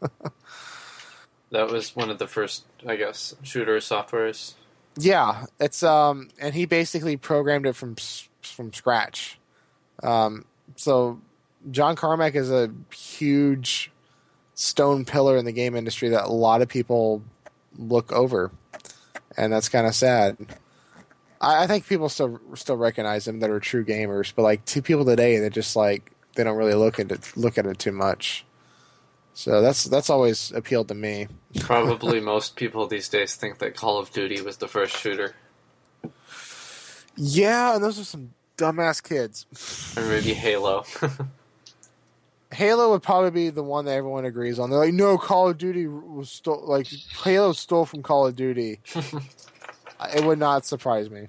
that was one of the first, I guess, shooter softwares. Yeah, it's and he basically programmed it from scratch. So John Carmack is a huge stone pillar in the game industry that a lot of people look over, and that's kind of sad. I think people still recognize him that are true gamers, but like two people today, they're just like they don't really look at it too much. So that's always appealed to me. Probably most people these days think that Call of Duty was the first shooter. Yeah, and those are some dumbass kids. Or maybe Halo. Halo would probably be the one that everyone agrees on. They're like, no, Call of Duty was Halo stole from Call of Duty. It would not surprise me.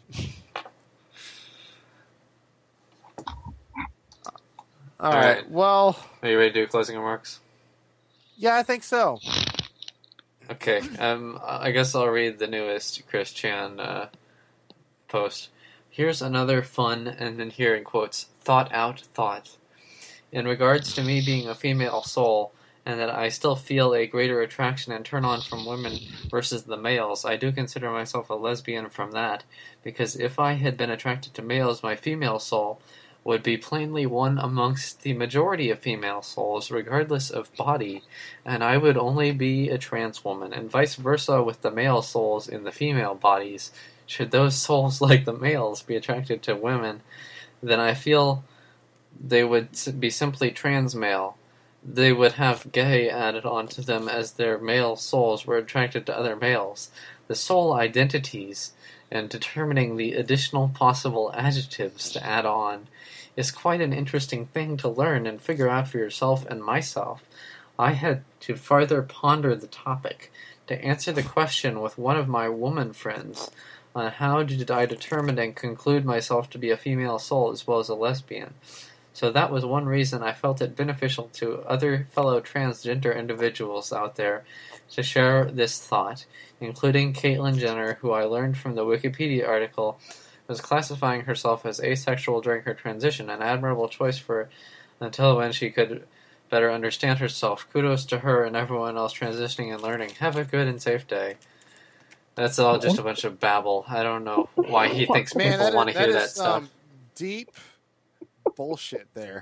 All right. Well, are you ready to do closing remarks? Yeah, I think so. Okay. I guess I'll read the newest Chris Chan post. Here's another fun, and then here in quotes, thought out thought. In regards to me being a female soul, and that I still feel a greater attraction and turn on from women versus the males, I do consider myself a lesbian from that, because if I had been attracted to males, my female soul would be plainly one amongst the majority of female souls, regardless of body, and I would only be a trans woman, and vice versa with the male souls in the female bodies. Should those souls, like the males, be attracted to women, then I feel they would be simply trans male. They would have gay added onto them as their male souls were attracted to other males. The soul identities and determining the additional possible adjectives to add on is quite an interesting thing to learn and figure out for yourself and myself. I had to further ponder the topic to answer the question with one of my woman friends on how did I determine and conclude myself to be a female soul as well as a lesbian. So that was one reason I felt it beneficial to other fellow transgender individuals out there to share this thought, including Caitlyn Jenner, who I learned from the Wikipedia article was classifying herself as asexual during her transition, an admirable choice for until when she could better understand herself. Kudos to her and everyone else transitioning and learning. Have a good and safe day. That's all just a bunch of babble. I don't know why he thinks people want to hear that stuff. Deep bullshit there.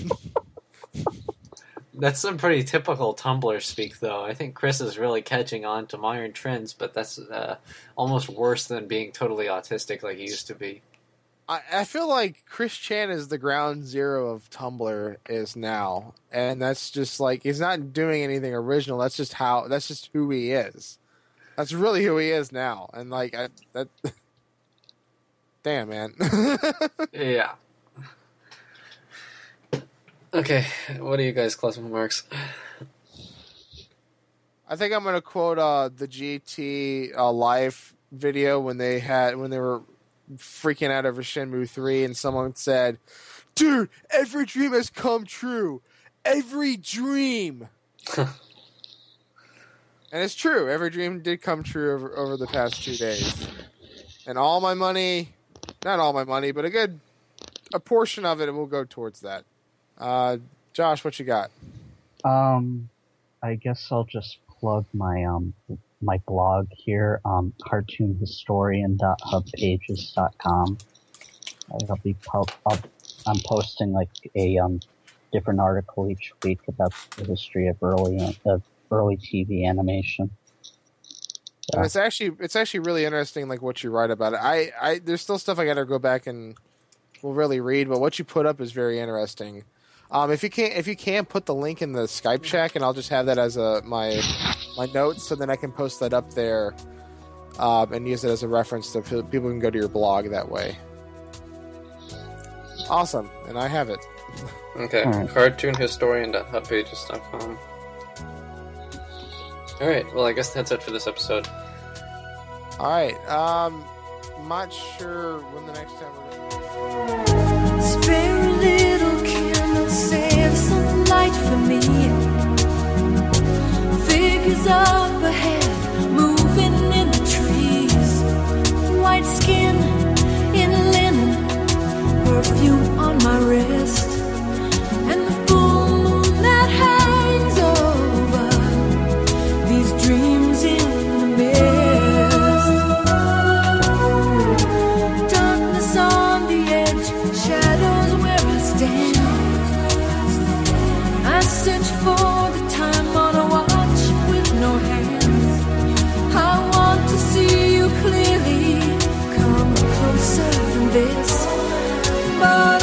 That's some pretty typical Tumblr speak, though. I think Chris is really catching on to modern trends, but that's almost worse than being totally autistic like he used to be. I feel like Chris Chan is the ground zero of Tumblr is now, and that's just like he's not doing anything original. That's just who he is. That's really who he is now, and like that. Damn, man. Yeah. Okay, what are you guys' closing remarks? I think I'm gonna quote the GT Life video when they were freaking out over Shenmue 3, and someone said, "Dude, every dream has come true. Every dream." And it's true. Every dream did come true over the past 2 days. And all my money, not all my money, but a portion of it will go towards that. Josh, what you got? I guess I'll just plug my my blog here, cartoonhistorian.hubpages.com. I'm posting like a different article each week about the history of early TV animation. And it's actually really interesting, like what you write about it. I there's still stuff I got to go back and will really read, but what you put up is very interesting. If you can put the link in the Skype chat, and I'll just have that as my notes, so then I can post that up there and use it as a reference so people can go to your blog that way. Awesome, and I have it. Okay, cartoonhistorian.hubpages.com. Alright, well I guess that's it for this episode. Alright, I'm not sure when the next time we're going to... Spare a little candle, save some light for me. Figures up ahead, moving in the trees. White skin in linen, perfume on my wrist, and the full moon that hangs over these dreams in the mist. Darkness on the edge, shadows where I stand. I search for the time on a watch with no hands. I want to see you clearly, come closer than this. But